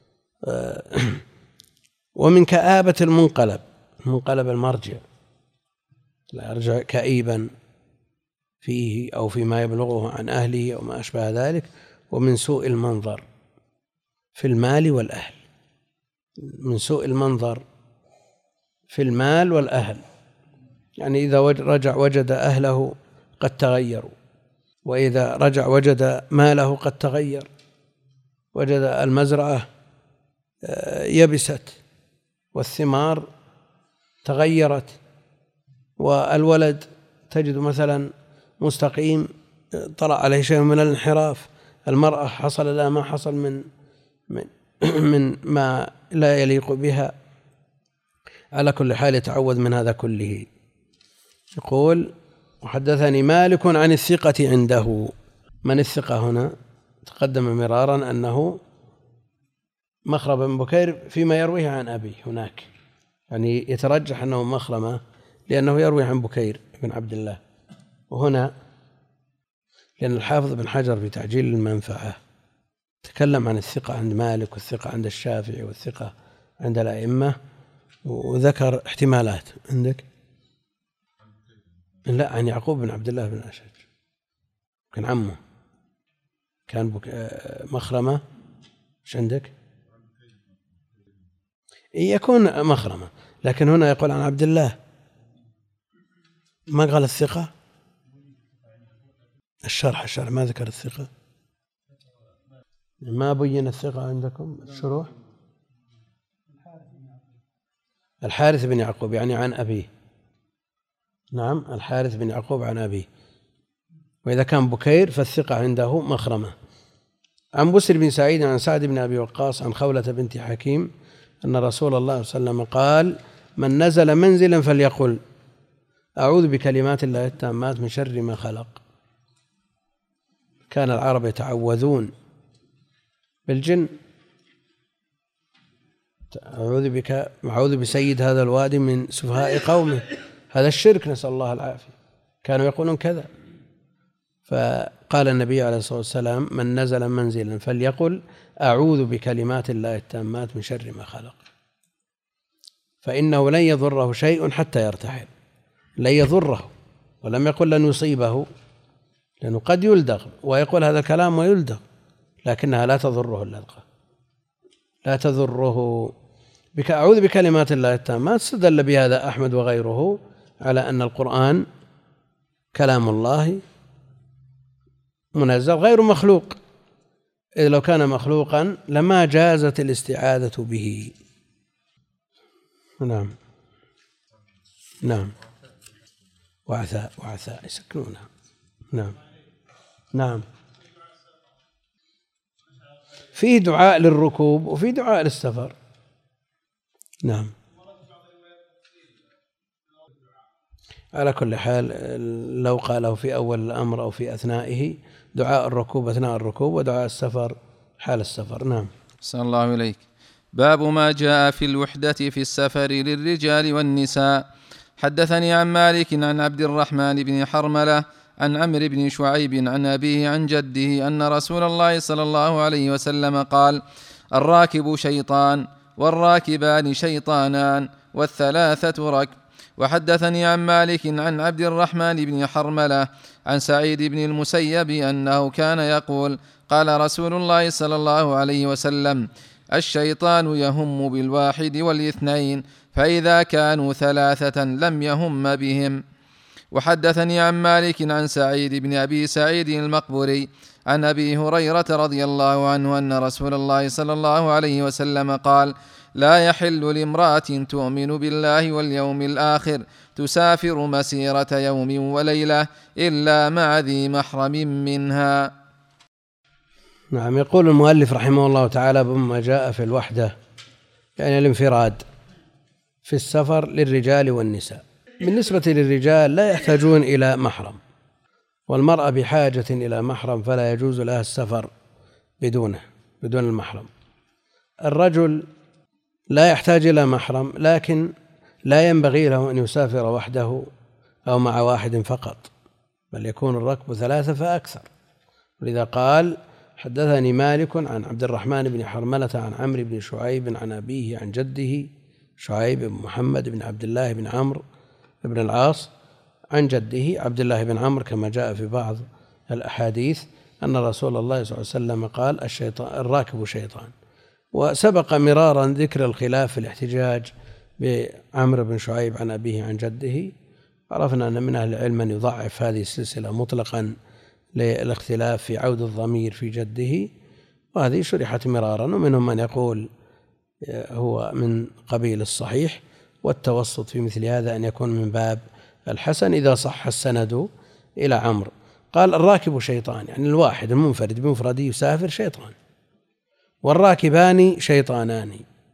ومن كآبة المنقلب، منقلب المرجع، لا يرجع كئيبا فيه أو فيما يبلغه عن أهله أو ما أشبه ذلك. ومن سوء المنظر في المال والأهل، من سوء المنظر في المال والأهل، يعني إذا رجع وجد أهله قد تغيروا، وإذا رجع وجد ماله قد تغير، وجد المزرعة يبست والثمار تغيرت، والولد تجد مثلا مستقيم طلع عليه شيء من الانحراف، المرأة حصل لها ما حصل من من من ما لا يليق بها. على كل حال يتعوذ من هذا كله. يقول وحدثني مالك عن الثقة عنده. من الثقة هنا؟ تقدم مرارا أنه مخرمة بن بكير فيما يرويه عن أبيه هناك، يعني يترجح أنه مخرمة لأنه يروي عن بكير بن عبد الله. وهنا لأن الحافظ بن حجر في تعجيل المنفعة تكلم عن الثقة عند مالك والثقة عند الشافعي والثقة عند الأئمة، وذكر احتمالات. عندك؟ لا، عن يعقوب بن عبد الله بن الأشج، كان عمه كان مخرمة. ايش عندك؟ يكون مخرمة، لكن هنا يقول عن عبد الله، ما قال الثقة. الشرح الشرح ما ذكر الثقة، ما بين الثقة عندكم الشروح. الحارث بن يعقوب يعني عن أبيه، نعم الحارث بن يعقوب عن أبيه. وإذا كان بكير فالثقة عنده مخرمة. عن بسر بن سعيد عن سعد بن أبي وقاص عن خولة بنت حكيم أن رسول الله صلى الله عليه وسلم قال من نزل منزلا فليقل أعوذ بكلمات الله التامات من شر ما خلق. كان العرب يتعوذون بالجن، أعوذ بك أعوذ بسيد هذا الوادي من سفهاء قومه، هذا الشرك نسأل الله العافية، كانوا يقولون كذا. فقال النبي عليه الصلاة والسلام من نزل منزلا فليقل أعوذ بكلمات الله التامات من شر ما خلق، فإنه لن يضره شيء حتى يرتحل، لن يضره، ولم يقل لن يصيبه، لأنه قد يلدغ ويقول هذا الكلام ويلدغ، لكنها لا تضره اللدغة، لا تضره. بك أعوذ بكلمات الله التامات. استدل بهذا أحمد وغيره على أن القرآن كلام الله منزل غير مخلوق، إذ لو كان مخلوقا لما جازت الاستعاذة به. نعم نعم وعثاء وعثاء يسكنونها. نعم نعم في دعاء للركوب وفي دعاء للسفر. نعم على كل حال لو قاله في أول الأمر أو في أثنائه، دعاء الركوب أثناء الركوب ودعاء السفر حال السفر. نعم. أحسن الله إليك. باب ما جاء في الوحدة في السفر للرجال والنساء. حدثني عن مالك عن عبد الرحمن بن حرملة عن عمرو بن شعيب عن أبيه عن جده أن رسول الله صلى الله عليه وسلم قال الراكب شيطان والراكبان شيطانان والثلاثة ركب. وحدثني عن مالك عن عبد الرحمن بن حرملة عن سعيد بن المسيب أنه كان يقول قال رسول الله صلى الله عليه وسلم الشيطان يهم بالواحد والاثنين، فإذا كانوا ثلاثة لم يهم بهم. وحدثني عن مالك عن سعيد بن أبي سعيد المقبري عن أبي هريرة رضي الله عنه أن رسول الله صلى الله عليه وسلم قال: لا يحل لامرأة تؤمن بالله واليوم الآخر تسافر مسيرة يوم وليلة إلا مع ذي محرم منها. نعم. يقول المؤلف رحمه الله تعالى: بما جاء في الوحدة، يعني الانفراد في السفر للرجال والنساء. بالنسبة للرجال لا يحتاجون إلى محرم، والمرأة بحاجة إلى محرم فلا يجوز لها السفر بدونه بدون المحرم. الرجل لا يحتاج إلى محرم، لكن لا ينبغي له أن يسافر وحده أو مع واحد فقط، بل يكون الركب ثلاثة فأكثر. ولذا قال: حدثني مالك عن عبد الرحمن بن حرملة عن عمرو بن شعيب عن أبيه عن جده شعيب بن محمد بن عبد الله بن عمرو بن العاص عن جده عبد الله بن عمرو، كما جاء في بعض الأحاديث أن رسول الله صلى الله عليه وسلم قال: الشيطان الراكب شيطان. وسبق مرارا ذكر الخلاف في الاحتجاج بعمرو بن شعيب عن أبيه عن جده. عرفنا أن من أهل العلم من يضعف هذه السلسلة مطلقا للاختلاف في عود الضمير في جده، وهذه شرحت مرارا، ومنهم من يقول هو من قبيل الصحيح، والتوسط في مثل هذا أن يكون من باب الحسن إذا صح السند إلى عمرو. قال: الراكب شيطان، يعني الواحد المنفرد بمفرده يسافر شيطان، والراكبان شيطانان،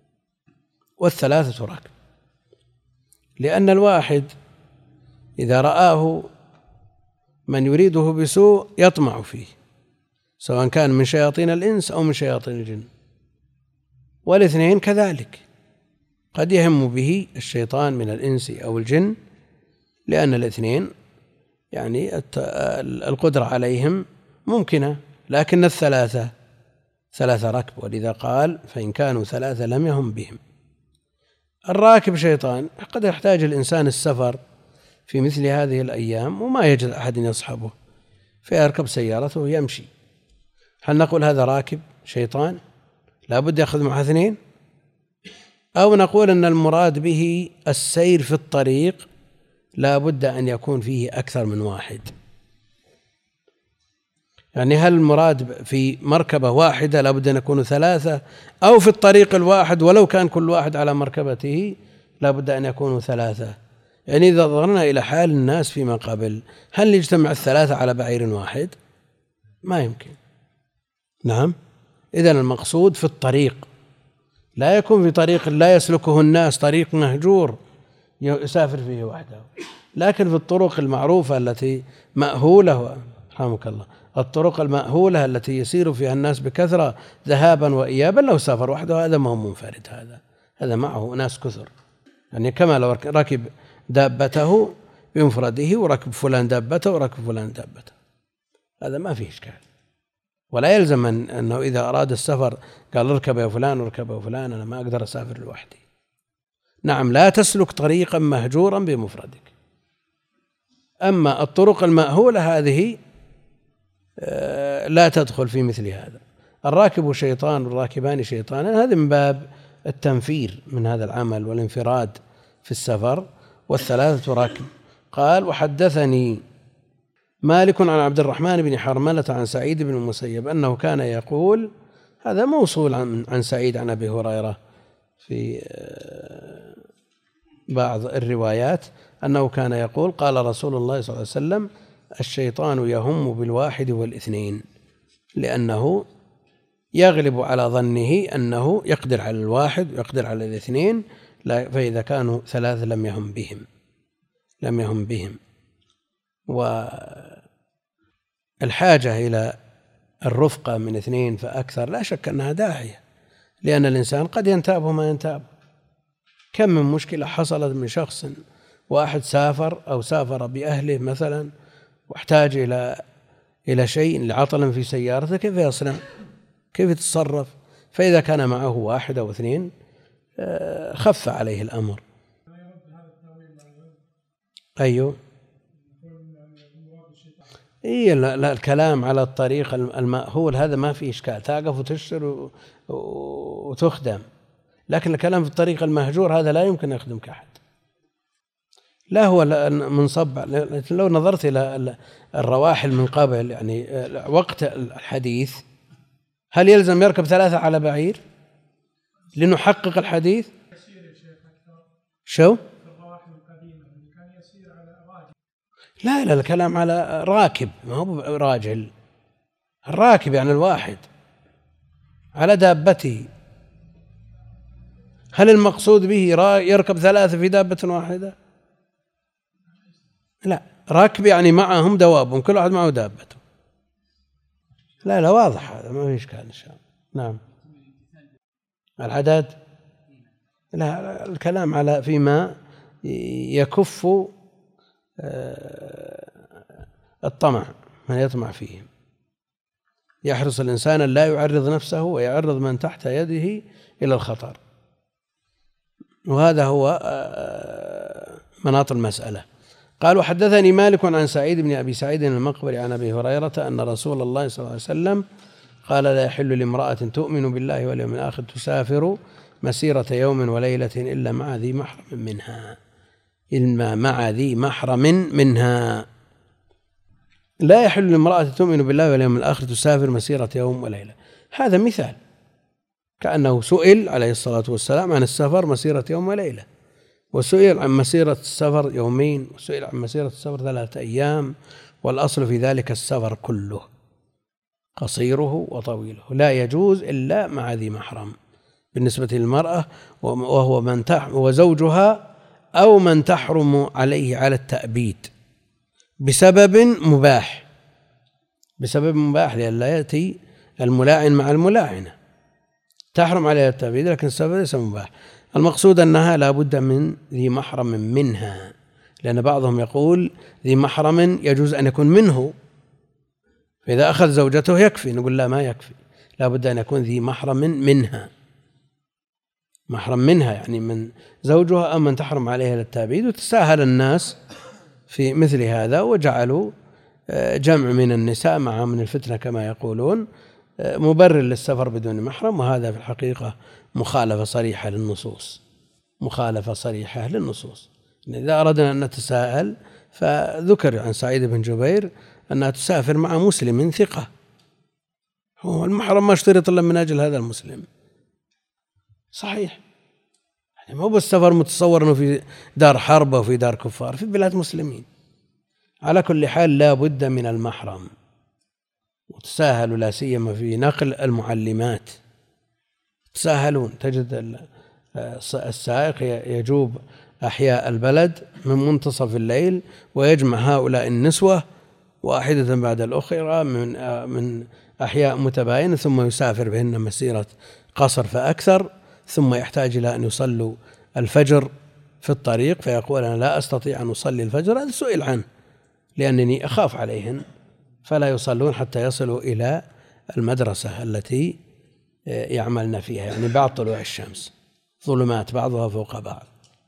والثلاثة راكب، لأن الواحد إذا رآه من يريده بسوء يطمع فيه، سواء كان من شياطين الإنس أو من شياطين الجن، والاثنين كذلك قد يهم به الشيطان من الإنس أو الجن، لأن الاثنين يعني القدرة عليهم ممكنة، لكن الثلاثة ثلاثة ركب، ولذا قال: فإن كانوا ثلاثة لم يهم بهم. الراكب شيطان، قد يحتاج الإنسان السفر في مثل هذه الأيام وما يجد أحد يصحبه، فيركب سيارته ويمشي. هل نقول هذا راكب شيطان لا بد يأخذ معه اثنين، أو نقول أن المراد به السير في الطريق لا بد أن يكون فيه أكثر من واحد؟ يعني هل المراد في مركبة واحدة لا بد أن يكونوا ثلاثة، أو في الطريق الواحد ولو كان كل واحد على مركبته لا بد أن يكونوا ثلاثة؟ يعني إذا نظرنا إلى حال الناس فيما قبل، هل يجتمع الثلاثة على بعير واحد؟ ما يمكن. نعم. إذن المقصود في الطريق، لا يكون في طريق لا يسلكه الناس، طريق مهجور يسافر فيه وحده، لكن في الطرق المعروفة التي مأهولة، رحمك الله، الطرق المأهولة التي يسير فيها الناس بكثرة ذهابا وإيابا، لو سافر وحده هذا ما هو منفرد، هذا هذا معه ناس كثر، يعني كما لو ركب دابته بمفرده وركب فلان دابته وركب فلان دابته، هذا ما فيه إشكال. ولا يلزم أنه إذا أراد السفر قال: اركب يا فلان واركب يا فلان، أنا ما أقدر أسافر لوحدي. نعم، لا تسلك طريقا مهجورا بمفردك. أما الطرق المأهولة هذه لا تدخل في مثل هذا. الراكب شيطان والراكبان شيطان، هذا من باب التنفير من هذا العمل والانفراد في السفر، والثلاثة راكب. قال: وحدثني مالك عن عبد الرحمن بن حرملة عن سعيد بن المسيب أنه كان يقول، هذا موصول عن, عن سعيد عن أبي هريرة في بعض الروايات، أنه كان يقول: قال رسول الله صلى الله عليه وسلم: الشيطان يهم بالواحد والاثنين، لأنه يغلب على ظنه أنه يقدر على الواحد ويقدر على الاثنين، فإذا كانوا ثلاثة لم يهم بهم لم يهم بهم والحاجة إلى الرفقة من اثنين فأكثر لا شك أنها داعية، لأن الإنسان قد ينتابه ما ينتابه. كم من مشكلة حصلت من شخص واحد سافر أو سافر بأهله مثلا واحتاج إلى إلى شيء لعطل في سيارته، كيف يصنع؟ كيف يتصرف؟ فإذا كان معه واحد أو اثنين خف عليه الأمر. أيوه إيه لا, لا الكلام على الطريق المأهول هذا ما في إشكال، تقف وتشتري وتخدم، لكن الكلام في الطريق المهجور هذا لا يمكن يخدمك أحد. لا هو منصب. لو نظرت إلى الرواحل من قبل يعني وقت الحديث، هل يلزم يركب ثلاثة على بعير لنحقق الحديث؟ شو؟ لا لا الكلام على راكب، ما هو راجل. الراكب يعني الواحد على دابته. هل المقصود به يركب ثلاثة في دابة واحدة؟ لا، راكب يعني معهم دوابهم، كل واحد معه دابته. لا لا واضح هذا، ما في إشكال إن شاء الله. نعم. العدد لا، الكلام على فيما يكف الطمع، من يطمع فيهم. يحرص الإنسان لا يعرض نفسه ويعرض من تحت يده إلى الخطر، وهذا هو مناط المسألة. قال: وحدثني مالك عن سعيد بن أبي سعيد المقبري عن أبي هريرة أن رسول الله صلى الله عليه وسلم قال: لا يحل لامرأة تؤمن بالله واليوم الآخر تسافر مسيرة يوم وليلة إلا مع ذي محرم منها إلا مع ذي محرم منها. لا يحل لامرأة تؤمن بالله واليوم الآخر تسافر مسيرة يوم وليلة. هذا مثال، كأنه سئل عليه الصلاة والسلام عن السفر مسيرة يوم وليلة، وسئل عن مسيرة السفر يومين، وسئل عن مسيرة السفر ثلاثة أيام، والأصل في ذلك السفر كله قصيره وطويله، لا يجوز إلا مع ذي محرم بالنسبة للمرأة، وهو من تحرم وزوجها أو من تحرم عليه على التأبيد بسبب مباح، بسبب مباح لئلا يأتي الملاعن مع الملاعنة. تحرم عليها التأبيد لكن السبب ليس مباح. المقصود أنها لا بد من ذي محرم منها، لأن بعضهم يقول ذي محرم يجوز أن يكون منه، فإذا أخذ زوجته يكفي. نقول لا، ما يكفي، لا بد أن يكون ذي محرم منها، محرم منها يعني من زوجها أو من تحرم عليها للتأبيد. وتساهل الناس في مثل هذا وجعلوا جمع من النساء مع من الفتنة كما يقولون مبرر للسفر بدون محرم، وهذا في الحقيقة مخالفة صريحة للنصوص، مخالفة صريحة للنصوص. إذا أردنا أن نتساءل فذكر عن سعيد بن جبير أنها تسافر مع مسلم ثقة، هو المحرم ما اشترط إلا من أجل هذا المسلم. صحيح، يعني مو بالسفر متصور أنه في دار حرب أو في دار كفار، في بلاد مسلمين. على كل حال لا بد من المحرم، وتساهلوا لا سيما في نقل المعلمات، تساهلون. تجد السائق يجوب أحياء البلد من منتصف الليل ويجمع هؤلاء النسوة واحدة بعد الأخرى من من أحياء متباينة، ثم يسافر بهن مسيرة قصر فأكثر، ثم يحتاج إلى أن يصلوا الفجر في الطريق، فيقول أنا لا أستطيع أن أصلي الفجر. هذا سئل عنه لأنني أخاف عليهن، فلا يصلون حتى يصلوا إلى المدرسة التي يعملن فيها، يعني بعد طلوع الشمس، ظلمات بعضها فوق بعض،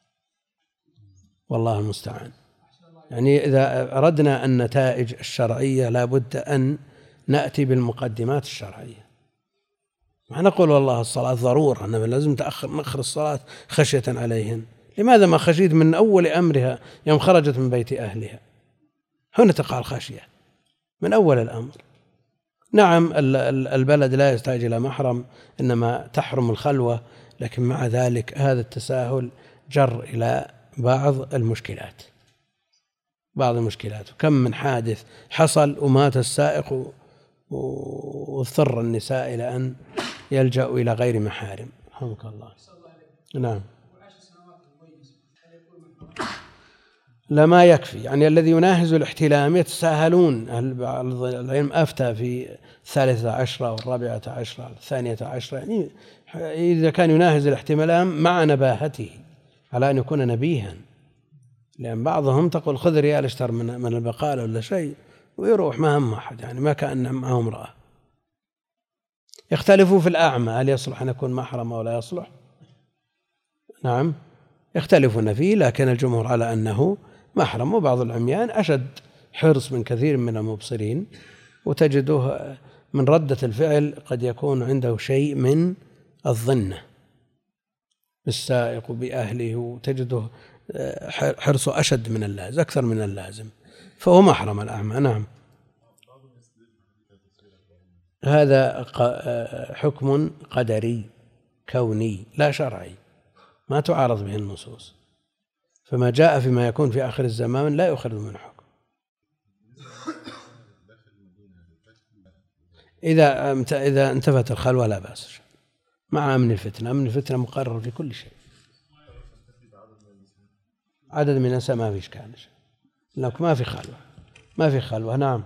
والله المستعان. يعني إذا أردنا النتائج الشرعية لا بد أن نأتي بالمقدمات الشرعية. ما نقول والله الصلاة ضرورة، أنه لازم تأخر نأخر الصلاة خشية عليهن. لماذا ما خشيت من أول أمرها يوم خرجت من بيت أهلها؟ هنا تقع الخشية من أول الأمر. نعم البلد لا يحتاج إلى محرم، إنما تحرم الخلوة، لكن مع ذلك هذا التساهل جر إلى بعض المشكلات، بعض المشكلات. وكم من حادث حصل ومات السائق واضطر النساء إلى أن يلجأوا إلى غير محارم. رحمك الله. نعم. لا ما يكفي، يعني الذي يناهز الاحتلام يتساهلون. العلم أفتى في الثالثة عشرة والرابعة عشرة الثانية عشرة، يعني إذا كان يناهز الاحتلام مع نباهته على أن يكون نبيها، لأن بعضهم تقول خذ ريال اشتر من من البقالة ولا شيء ويروح ما هم أحد، يعني ما كأن معه امرأة. يختلفوا في الأعمى، هل يصلح أن يكون محرم أو لا يصلح؟ نعم يختلفون فيه، لكن الجمهور على أنه محرم. وبعض العميان أشد حرص من كثير من المبصرين، وتجده من ردة الفعل قد يكون عنده شيء من الظنة بالسائق وبأهله، وتجده حرصه أشد من اللازم، أكثر من اللازم، فهو محرم الأعمى. نعم، هذا حكم قدري كوني لا شرعي، ما تعارض به النصوص، فما جاء فيما يكون في آخر الزمان لا يؤخذ من حكم. إذا إذا انتفت الخلوة لا بأس، مع أمن الفتنة. أمن الفتنة مقرر في كل شيء. عدد من الناس ما في إشكال، لك ما في خلوة، ما في خلوة. نعم،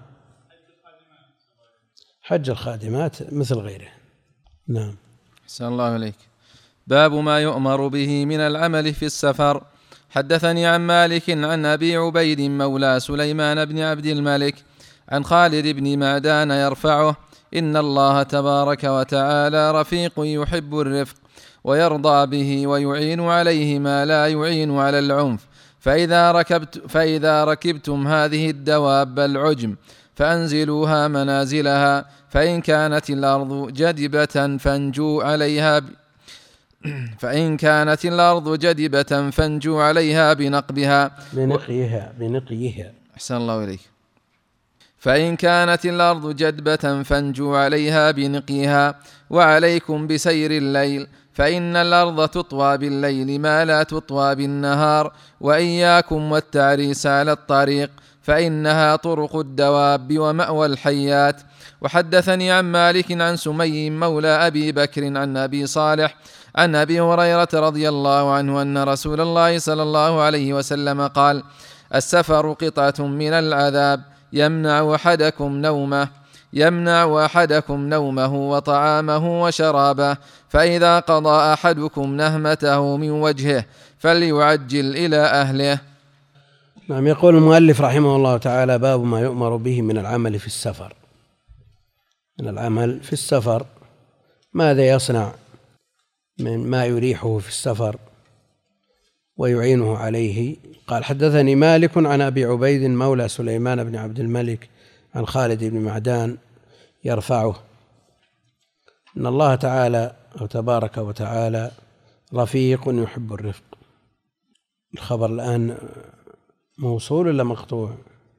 حج الخادمات مثل غيره. نعم. أحسن الله إليك. باب ما يؤمر به من العمل في السفر. حدثني عن مالك عن أبي عبيد مولى سليمان بن عبد الملك عن خالد بن معدان يرفعه: إن الله تبارك وتعالى رفيق يحب الرفق ويرضى به ويعين عليه ما لا يعين على العنف، فإذا ركبت فإذا ركبتم هذه الدواب العجم فأنزلوها منازلها، فإن كانت الأرض جدبة فانجوا عليها ب... فإن كانت الأرض جدبة فانجوا عليها بنقبها بنقيها بنقيها أحسن الله إليك. فإن كانت الأرض جدبة فانجوا عليها بنقيها، وعليكم بسير الليل، فإن الأرض تطوى بالليل ما لا تطوى بالنهار، وإياكم والتعريس على الطريق، فإنها طرق الدواب ومأوى الحيات. وحدثني عن مالك عن سمي مولى أبي بكر عن أبي صالح عن أبي هريرة رضي الله عنه أن رسول الله صلى الله عليه وسلم قال: السفر قطعة من العذاب يمنع أحدكم نومه يمنع أحدكم نومه وطعامه وشرابه، فإذا قضى أحدكم نهمته من وجهه فليعجل إلى أهله. نعم. يقول المؤلف رحمه الله تعالى: باب ما يؤمر به من العمل في السفر. من العمل في السفر، ماذا يصنع من ما يريحه في السفر ويعينه عليه. قال: حدثني مالك عن أبي عبيد مولى سليمان بن عبد الملك عن خالد بن معدان يرفعه: إن الله تعالى أو تبارك وتعالى رفيق يحب الرفق. الخبر الآن موصول ولا مقطوع؟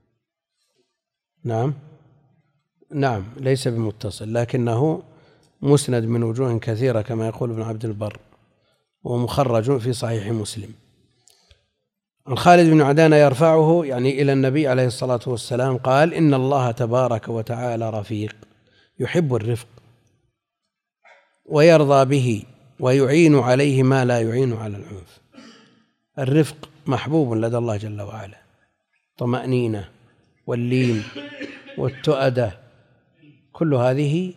نعم نعم ليس بمتصل، لكنه مسند من وجوه كثيرة كما يقول ابن عبد البر، ومخرج في صحيح مسلم. عن خالد بن عدان يرفعه يعني إلى النبي عليه الصلاة والسلام قال: إن الله تبارك وتعالى رفيق يحب الرفق ويرضى به ويعين عليه ما لا يعين على العنف. الرفق محبوب لدى الله جل وعلا، طمأنينة واللين والتؤدة، كل هذه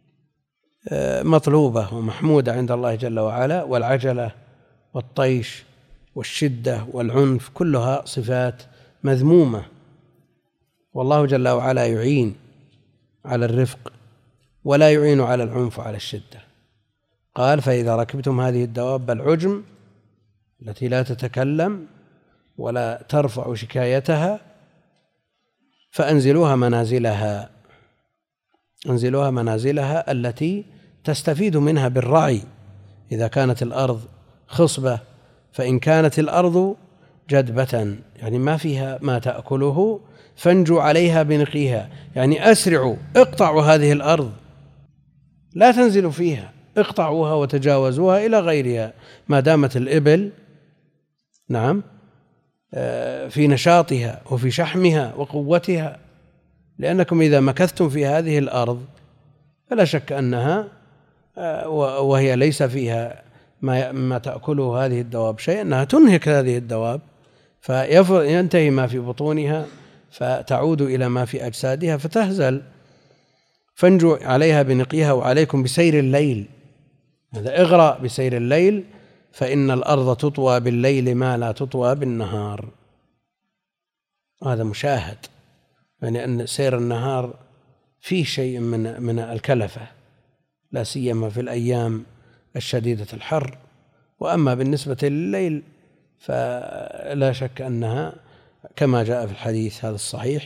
مطلوبة ومحمودة عند الله جل وعلا. والعجلة والطيش والشدة والعنف كلها صفات مذمومة، والله جل وعلا يعين على الرفق ولا يعين على العنف وعلى الشدة. قال: فإذا ركبتم هذه الدواب العجم التي لا تتكلم ولا ترفع شكايتها فأنزلوها منازلها، أنزلوها منازلها التي تستفيد منها بالرعي إذا كانت الأرض خصبة. فإن كانت الأرض جدبة يعني ما فيها ما تأكله فانجوا عليها بنقيها، يعني أسرعوا، اقطعوا هذه الأرض، لا تنزلوا فيها، اقطعوها وتجاوزوها إلى غيرها ما دامت الإبل نعم في نشاطها وفي شحمها وقوتها، لأنكم إذا مكثتم في هذه الأرض فلا شك أنها وهي ليس فيها ما ما تأكله هذه الدواب شيء، أنها تنهك هذه الدواب فينتهي ما في بطونها فتعود إلى ما في أجسادها فتهزل. فانجوا عليها بنقيها وعليكم بسير الليل، هذا اغرأ بسير الليل، فإن الأرض تطوى بالليل ما لا تطوى بالنهار. هذا مشاهد، يعني أن سير النهار فيه شيء من من الكلفة، لا سيما في الأيام الشديدة الحر. وأما بالنسبة لليل فلا شك أنها كما جاء في الحديث هذا الصحيح: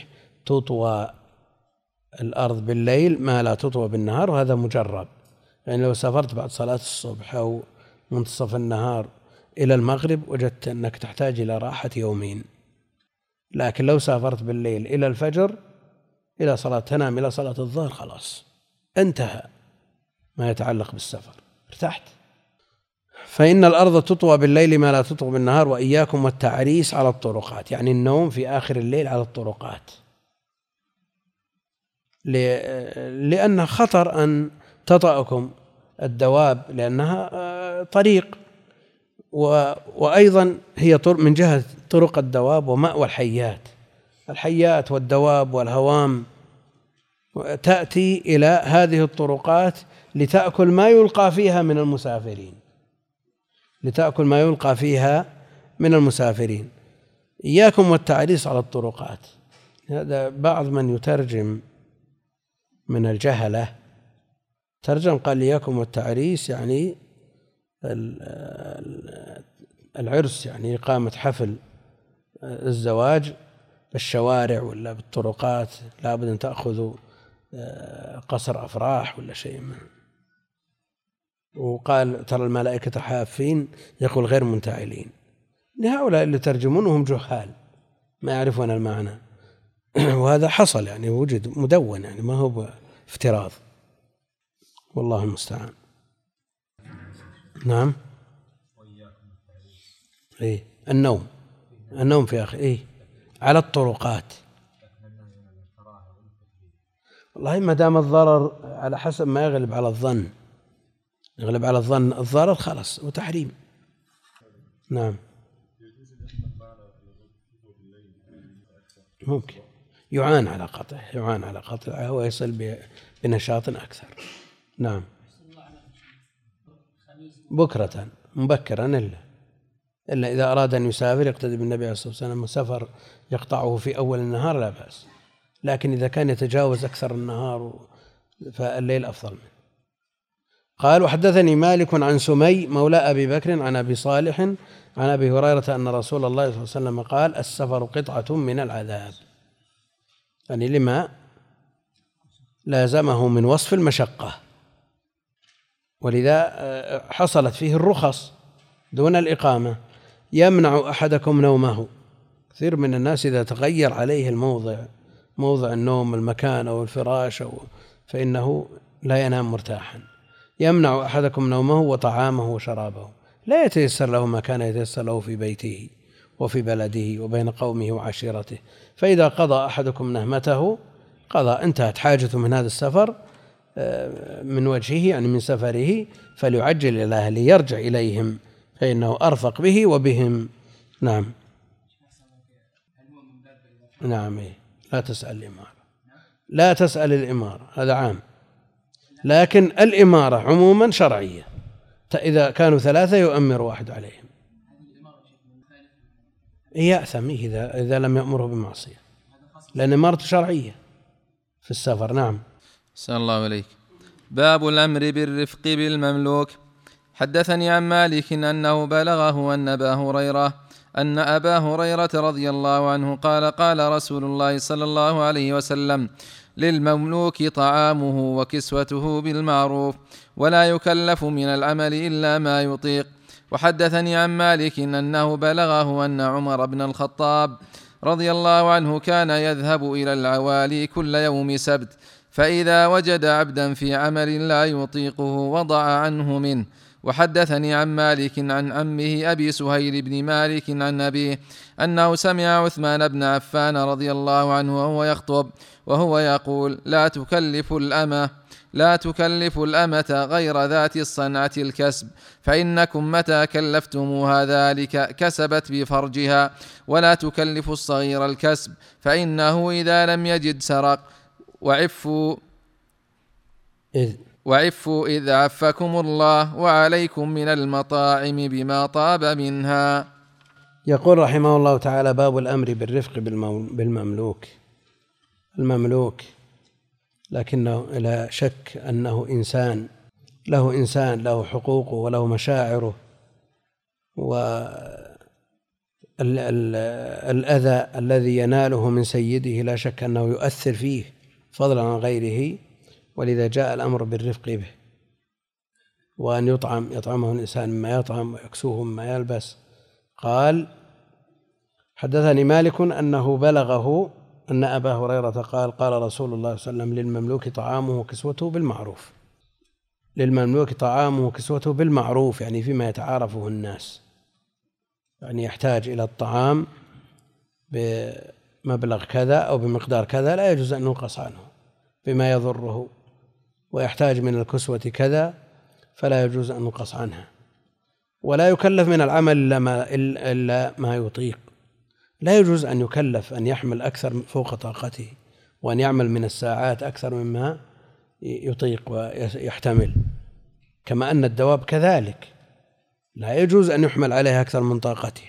تطوى الأرض بالليل ما لا تطوى بالنهار، وهذا مجرب. يعني لو سافرت بعد صلاة الصبح أو منتصف النهار إلى المغرب وجدت أنك تحتاج إلى راحة يومين، لكن لو سافرت بالليل إلى الفجر إلى صلاة تنام إلى صلاة الظهر خلاص انتهى ما يتعلق بالسفر، ارتحت. فإن الأرض تطوى بالليل ما لا تطوى بالنهار، وإياكم والتعريس على الطرقات، يعني النوم في آخر الليل على الطرقات، لأن خطر أن تطأكم الدواب، لأنها طريق، وأيضا هي من جهة طرق الدواب ومأوى الحيات، الحيات والدواب والهوام تأتي إلى هذه الطرقات لتأكل ما يلقى فيها من المسافرين لتأكل ما يلقى فيها من المسافرين إياكم والتعريس على الطرقات. هذا بعض من يترجم من الجهلة ترجم قال إياكم والتعريس يعني العرس، يعني إقامة حفل الزواج بالشوارع ولا بالطرقات، لابد أن تأخذوا قصر أفراح ولا شيء منه. وقال ترى الملائكة حافين يقول غير منتعلين. لهؤلاء اللي ترجمونهم جهال ما يعرفون المعنى وهذا حصل، يعني وجد مدون، يعني ما هو افتراض، والله المستعان. نعم. إيه النوم النوم في آخر إيه على الطرقات. والله ما دام الضرر على حسب ما يغلب على الظن، يغلب على الظن الضرر خلاص وتحريم. نعم ممكن يعان على قطعه يعان على قطعه ويصل بنشاط أكثر. نعم بكرة مبكرا إلا إلا إذا أراد أن يسافر يقتدي بالنبي عليه الصلاة والسلام، سفر يقطعه في أول النهار لا بأس، لكن إذا كان يتجاوز أكثر النهار فالليل أفضل منه. قال وحدثني مالك عن سمي مولى أبي بكر عن أبي صالح عن أبي هريرة أن رسول الله صلى الله عليه وسلم قال السفر قطعة من العذاب، يعني لما لازمه من وصف المشقة، ولذا حصلت فيه الرخص دون الإقامة. يمنع أحدكم نومه، كثير من الناس إذا تغير عليه الموضع موضع النوم المكان أو الفراش أو فإنه لا ينام مرتاحا. يمنع أحدكم نومه وطعامه وشرابه، لا يتيسر له ما كان يتيسر له في بيته وفي بلده وبين قومه وعشيرته، فإذا قضى أحدكم نهمته قضى، انتهت حاجته من هذا السفر من وجهه يعني من سفره، فليعجل إلى أهله يرجع إليهم فإنه أرفق به وبهم. نعم نعم لا تسأل الإمارة لا تسأل الإمارة هذا عام، لكن الإمارة عموما شرعية، إذا كانوا ثلاثة يؤمر واحد عليهم، يأثم إذا إذا لم يأمره بمعصية، لأن إمارة شرعية في السفر. نعم. أحسن الله إليك. باب الأمر بالرفق بالمملوك. حدثني عن مالك أنه بلغه أن أبا هريرة أن أبا هريرة رضي الله عنه قال قال رسول الله صلى الله عليه وسلم للمملوك طعامه وكسوته بالمعروف ولا يكلف من العمل إلا ما يطيق. وحدثني عن مالك أنه بلغه أن عمر بن الخطاب رضي الله عنه كان يذهب إلى العوالي كل يوم سبت، فإذا وجد عبدا في عمل لا يطيقه وضع عنه منه. وحدثني عن مالك عن عمه أبي سهيل بن مالك عن أبيه أنه سمع عثمان بن عفان رضي الله عنه وهو يخطب وهو يقول لا تكلف الأمة لا تكلف الأمة غير ذات الصنعة الكسب، فإنكم متى كلفتموها ذلك كسبت بفرجها، ولا تكلف الصغير الكسب فإنه إذا لم يجد سرق. وعفوا إذ وعفوا إذ عفكم الله وعليكم من المطاعم بما طاب منها. يقول رحمه الله تعالى باب الأمر بالرفق بالمملوك. المملوك لكنه لا شك أنه إنسان له إنسان له حقوقه وله مشاعره، الأذى الذي يناله من سيده لا شك أنه يؤثر فيه فضلا عن غيره، ولذا جاء الأمر بالرفق به، وأن يطعم يطعمه الإنسان مما يطعم ويكسوه مما يلبس. قال: حدثني مالك أنه بلغه أن أبا هريرة قال: قال رسول الله صلى الله عليه وسلم: للمملوك طعامه وكسوته بالمعروف. للمملوك طعامه وكسوته بالمعروف يعني فيما يتعارفه الناس، يعني يحتاج إلى الطعام بمبلغ كذا أو بمقدار كذا لا يجوز أن ينقص عنه بما يضره، ويحتاج من الكسوة كذا فلا يجوز أن ينقص عنها، ولا يكلف من العمل إلا ما, إلا ما يطيق. لا يجوز أن يكلف أن يحمل أكثر فوق طاقته، وأن يعمل من الساعات أكثر مما يطيق ويحتمل، كما أن الدواب كذلك لا يجوز أن يحمل عليها أكثر من طاقته.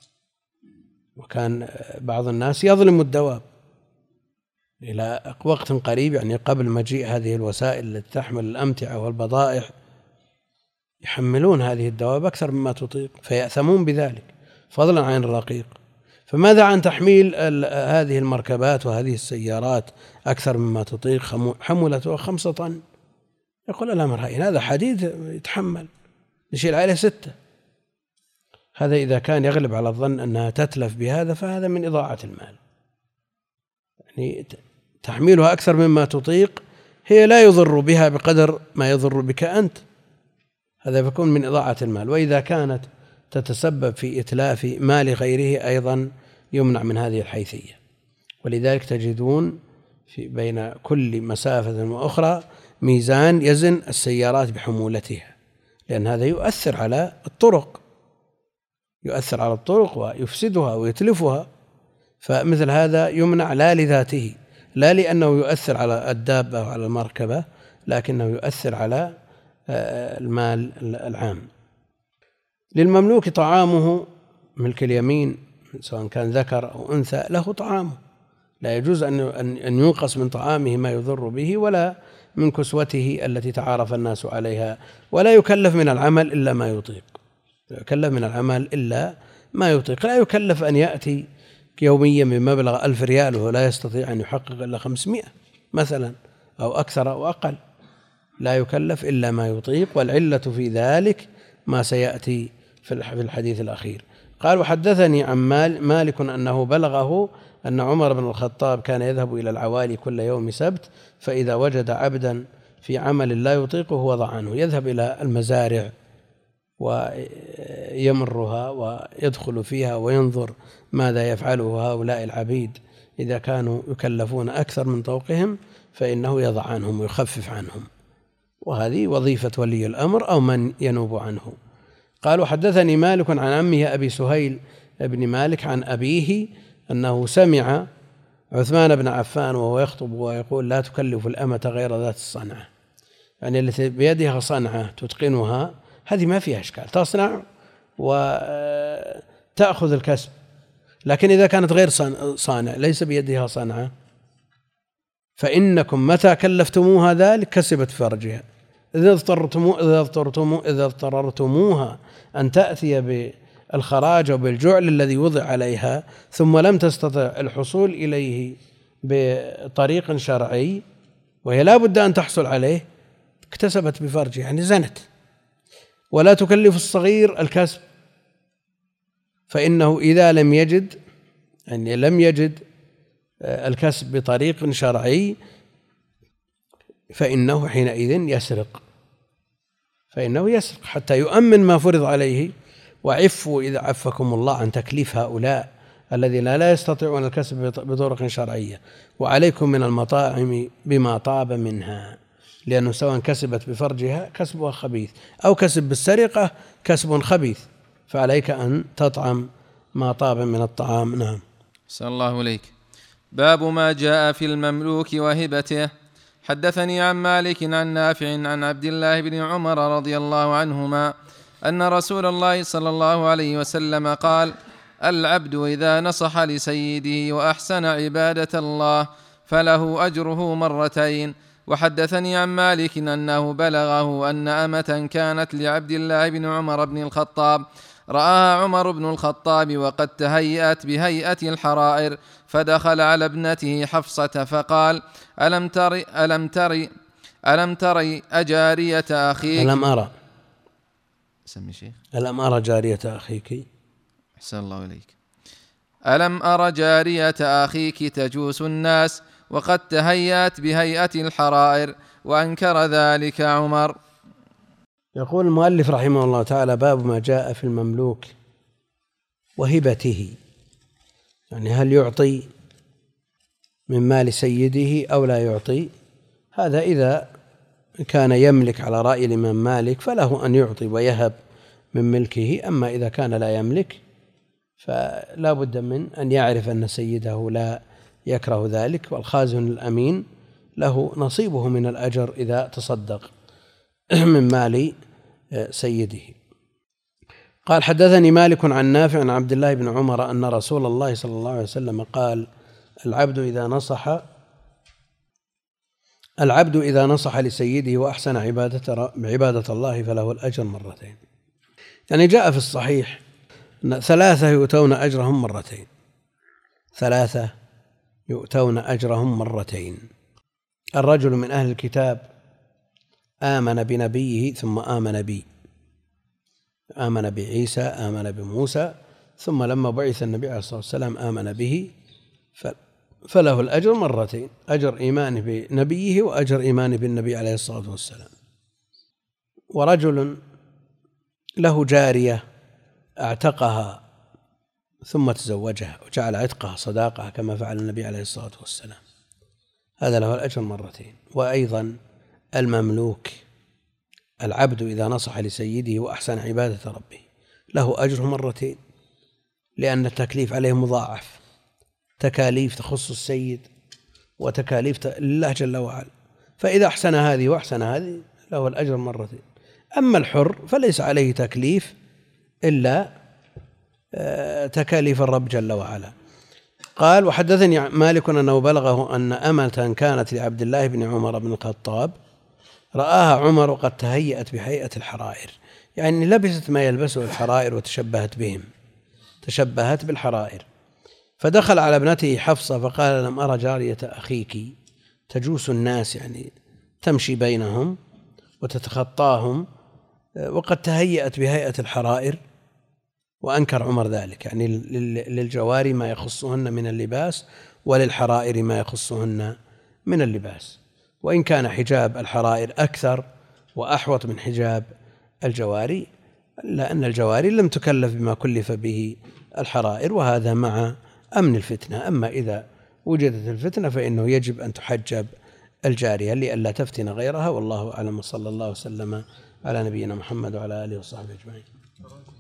وكان بعض الناس يظلم الدواب إلى وقت قريب، يعني قبل مجيء هذه الوسائل التي تحمل الأمتعة والبضائع، يحملون هذه الدواب أكثر مما تطيق فيأثمون بذلك فضلا عن الرقيق. فماذا عن تحميل هذه المركبات وهذه السيارات أكثر مما تطيق؟ حملته خمسة طن، يقول الأمر هين، هذا حديد يتحمل، نشيل عليه ستة. هذا إذا كان يغلب على الظن أنها تتلف بهذا فهذا من إضاعة المال، يعني تحميلها أكثر مما تطيق هي لا يضر بها بقدر ما يضر بك أنت، هذا يكون من إضاعة المال. وإذا كانت تتسبب في إتلاف مال غيره أيضا يمنع من هذه الحيثية. ولذلك تجدون في بين كل مسافة وأخرى ميزان يزن السيارات بحمولتها، لأن هذا يؤثر على الطرق، يؤثر على الطرق ويفسدها ويتلفها. فمثل هذا يمنع لا لذاته، لا لأنه يؤثر على الدابة وعلى المركبة، لكنه يؤثر على المال العام. للمملوك طعامه، ملك اليمين سواء كان ذكر أو أنثى له طعامه، لا يجوز أن ينقص من طعامه ما يضر به، ولا من كسوته التي تعارف الناس عليها، ولا يكلف من العمل إلا ما يطيق. يكلف من العمل إلا ما يطيق، لا يكلف أن يأتي يوميا بمبلغ ألف ريال وهو لا يستطيع أن يحقق إلا خمسمائة مثلا أو أكثر أو أقل، لا يكلف إلا ما يطيق. والعلة في ذلك ما سيأتي في الحديث الأخير. قال: وحدثني عن مالك أنه بلغه أن عمر بن الخطاب كان يذهب إلى العوالي كل يوم سبت، فإذا وجد عبدا في عمل لا يطيقه وضع عنه، يذهب إلى المزارع ويمرها ويدخل فيها وينظر ماذا يفعله هؤلاء العبيد، إذا كانوا يكلفون أكثر من طوقهم فإنه يضع عنهم ويخفف عنهم، وهذه وظيفة ولي الأمر أو من ينوب عنه. قال: وحدثني مالك عن عمه أبي سهيل بن مالك عن أبيه أنه سمع عثمان بن عفان وهو يخطب ويقول: لا تكلف الأمة غير ذات الصنعة، يعني التي بيدها صنعة تتقنها هذه ما فيها إشكال، تصنع وتأخذ الكسب. لكن إذا كانت غير صانع ليس بيدها صنعة فإنكم متى كلفتموها ذلك كسبت فرجها، إذا اضطرتموها إذا اضطررتموها أن تأتي بالخراج وبالجعل الذي وضع عليها ثم لم تستطع الحصول إليه بطريق شرعي وهي لا بد أن تحصل عليه، اكتسبت بفرجها، يعني زنت. ولا تكلف الصغير الكسب، فإنه إذا لم يجد يعني لم يجد الكسب بطريق شرعي فإنه حينئذ يسرق فإنه يسرق حتى يؤمن ما فرض عليه. وعفوا إذا عفكم الله عن تكليف هؤلاء الذين لا يستطيعون الكسب بطرق شرعية، وعليكم من المطاعم بما طاب منها، لأنه سواء كسبت بفرجها كسبها خبيث أو كسب بالسرقة كسب خبيث، فعليك أن تطعم ما طاب من الطعام. نعم. صلى الله عليك. باب ما جاء في المملوك وهبته. حدثني عن مالك عن نافع عن عبد الله بن عمر رضي الله عنهما أن رسول الله صلى الله عليه وسلم قال: العبد إذا نصح لسيده وأحسن عبادة الله فله أجره مرتين. وحدثني عن مالك أنه بلغه أن أمة كانت لعبد الله بن عمر بن الخطاب رآها عمر بن الخطاب وقد تهيأت بهيئة الحرائر، فدخل على ابنته حفصة فقال: ألم تري ألم تري ألم تري أجارية أخيك؟ ألم أرى سمي شيخ ألم أرى جارية أخيك؟ أحسن الله إليك. ألم أرى جارية أخيك تجوس الناس وقد تهيأت بهيئة الحرائر، وأنكر ذلك عمر. يقول المؤلف رحمه الله تعالى: باب ما جاء في المملوك وهبته، يعني هل يعطي من مال سيده أو لا يعطي؟ هذا إذا كان يملك على رأي الإمام مالك فله أن يعطي ويهب من ملكه، أما إذا كان لا يملك فلا بد من أن يعرف أن سيده لا يكره ذلك، والخازن الأمين له نصيبه من الأجر إذا تصدق من مال سيده. قال: حدثني مالك عن نافع عن عبد الله بن عمر أن رسول الله صلى الله عليه وسلم قال: العبد إذا نصح العبد إذا نصح لسيده وأحسن عبادة عبادة الله فله الأجر مرتين. يعني جاء في الصحيح أن ثلاثة يؤتون أجرهم مرتين، ثلاثة يؤتون أجرهم مرتين: الرجل من أهل الكتاب آمن بنبيه ثم آمن بي، آمن بعيسى، آمن بموسى، ثم لما بعث النبي عليه الصلاة والسلام آمن به فله الأجر مرتين: أجر إيمانه بنبيه وأجر إيمانه بالنبي عليه الصلاة والسلام. ورجل له جارية اعتقها ثم تزوجها وجعل عتقها صداقها كما فعل النبي عليه الصلاة والسلام، هذا له الأجر مرتين. وأيضا المملوك، العبد إذا نصح لسيده وأحسن عبادة ربه له أجر مرتين، لأن التكليف عليه مضاعف، تكاليف تخص السيد وتكاليف لله جل وعلا، فإذا أحسن هذه وأحسن هذه له الأجر مرتين. أما الحر فليس عليه تكليف إلا تكاليف الرب جل وعلا. قال: وحدثني مالك أنه بلغه أن أمة كانت لعبد الله بن عمر بن الخطاب رآها عمر وقد تهيأت بهيئة الحرائر، يعني لبست ما يلبسه الحرائر وتشبهت بهم، تشبهت بالحرائر. فدخل على ابنته حفصة فقال: لم أرى جارية أخيك تجوس الناس، يعني تمشي بينهم وتتخطاهم، وقد تهيأت بهيئة الحرائر. وأنكر عمر ذلك، يعني للجواري ما يخصهن من اللباس وللحرائر ما يخصهن من اللباس، وإن كان حجاب الحرائر أكثر وأحوط من حجاب الجواري، إلا أن الجواري لم تكلف بما كلف به الحرائر، وهذا مع أمن الفتنة. أما إذا وجدت الفتنة فإنه يجب أن تحجب الجارية لئلا تفتن غيرها، والله أعلم. صلى الله وسلم على نبينا محمد وعلى آله وصحبه أجمعين.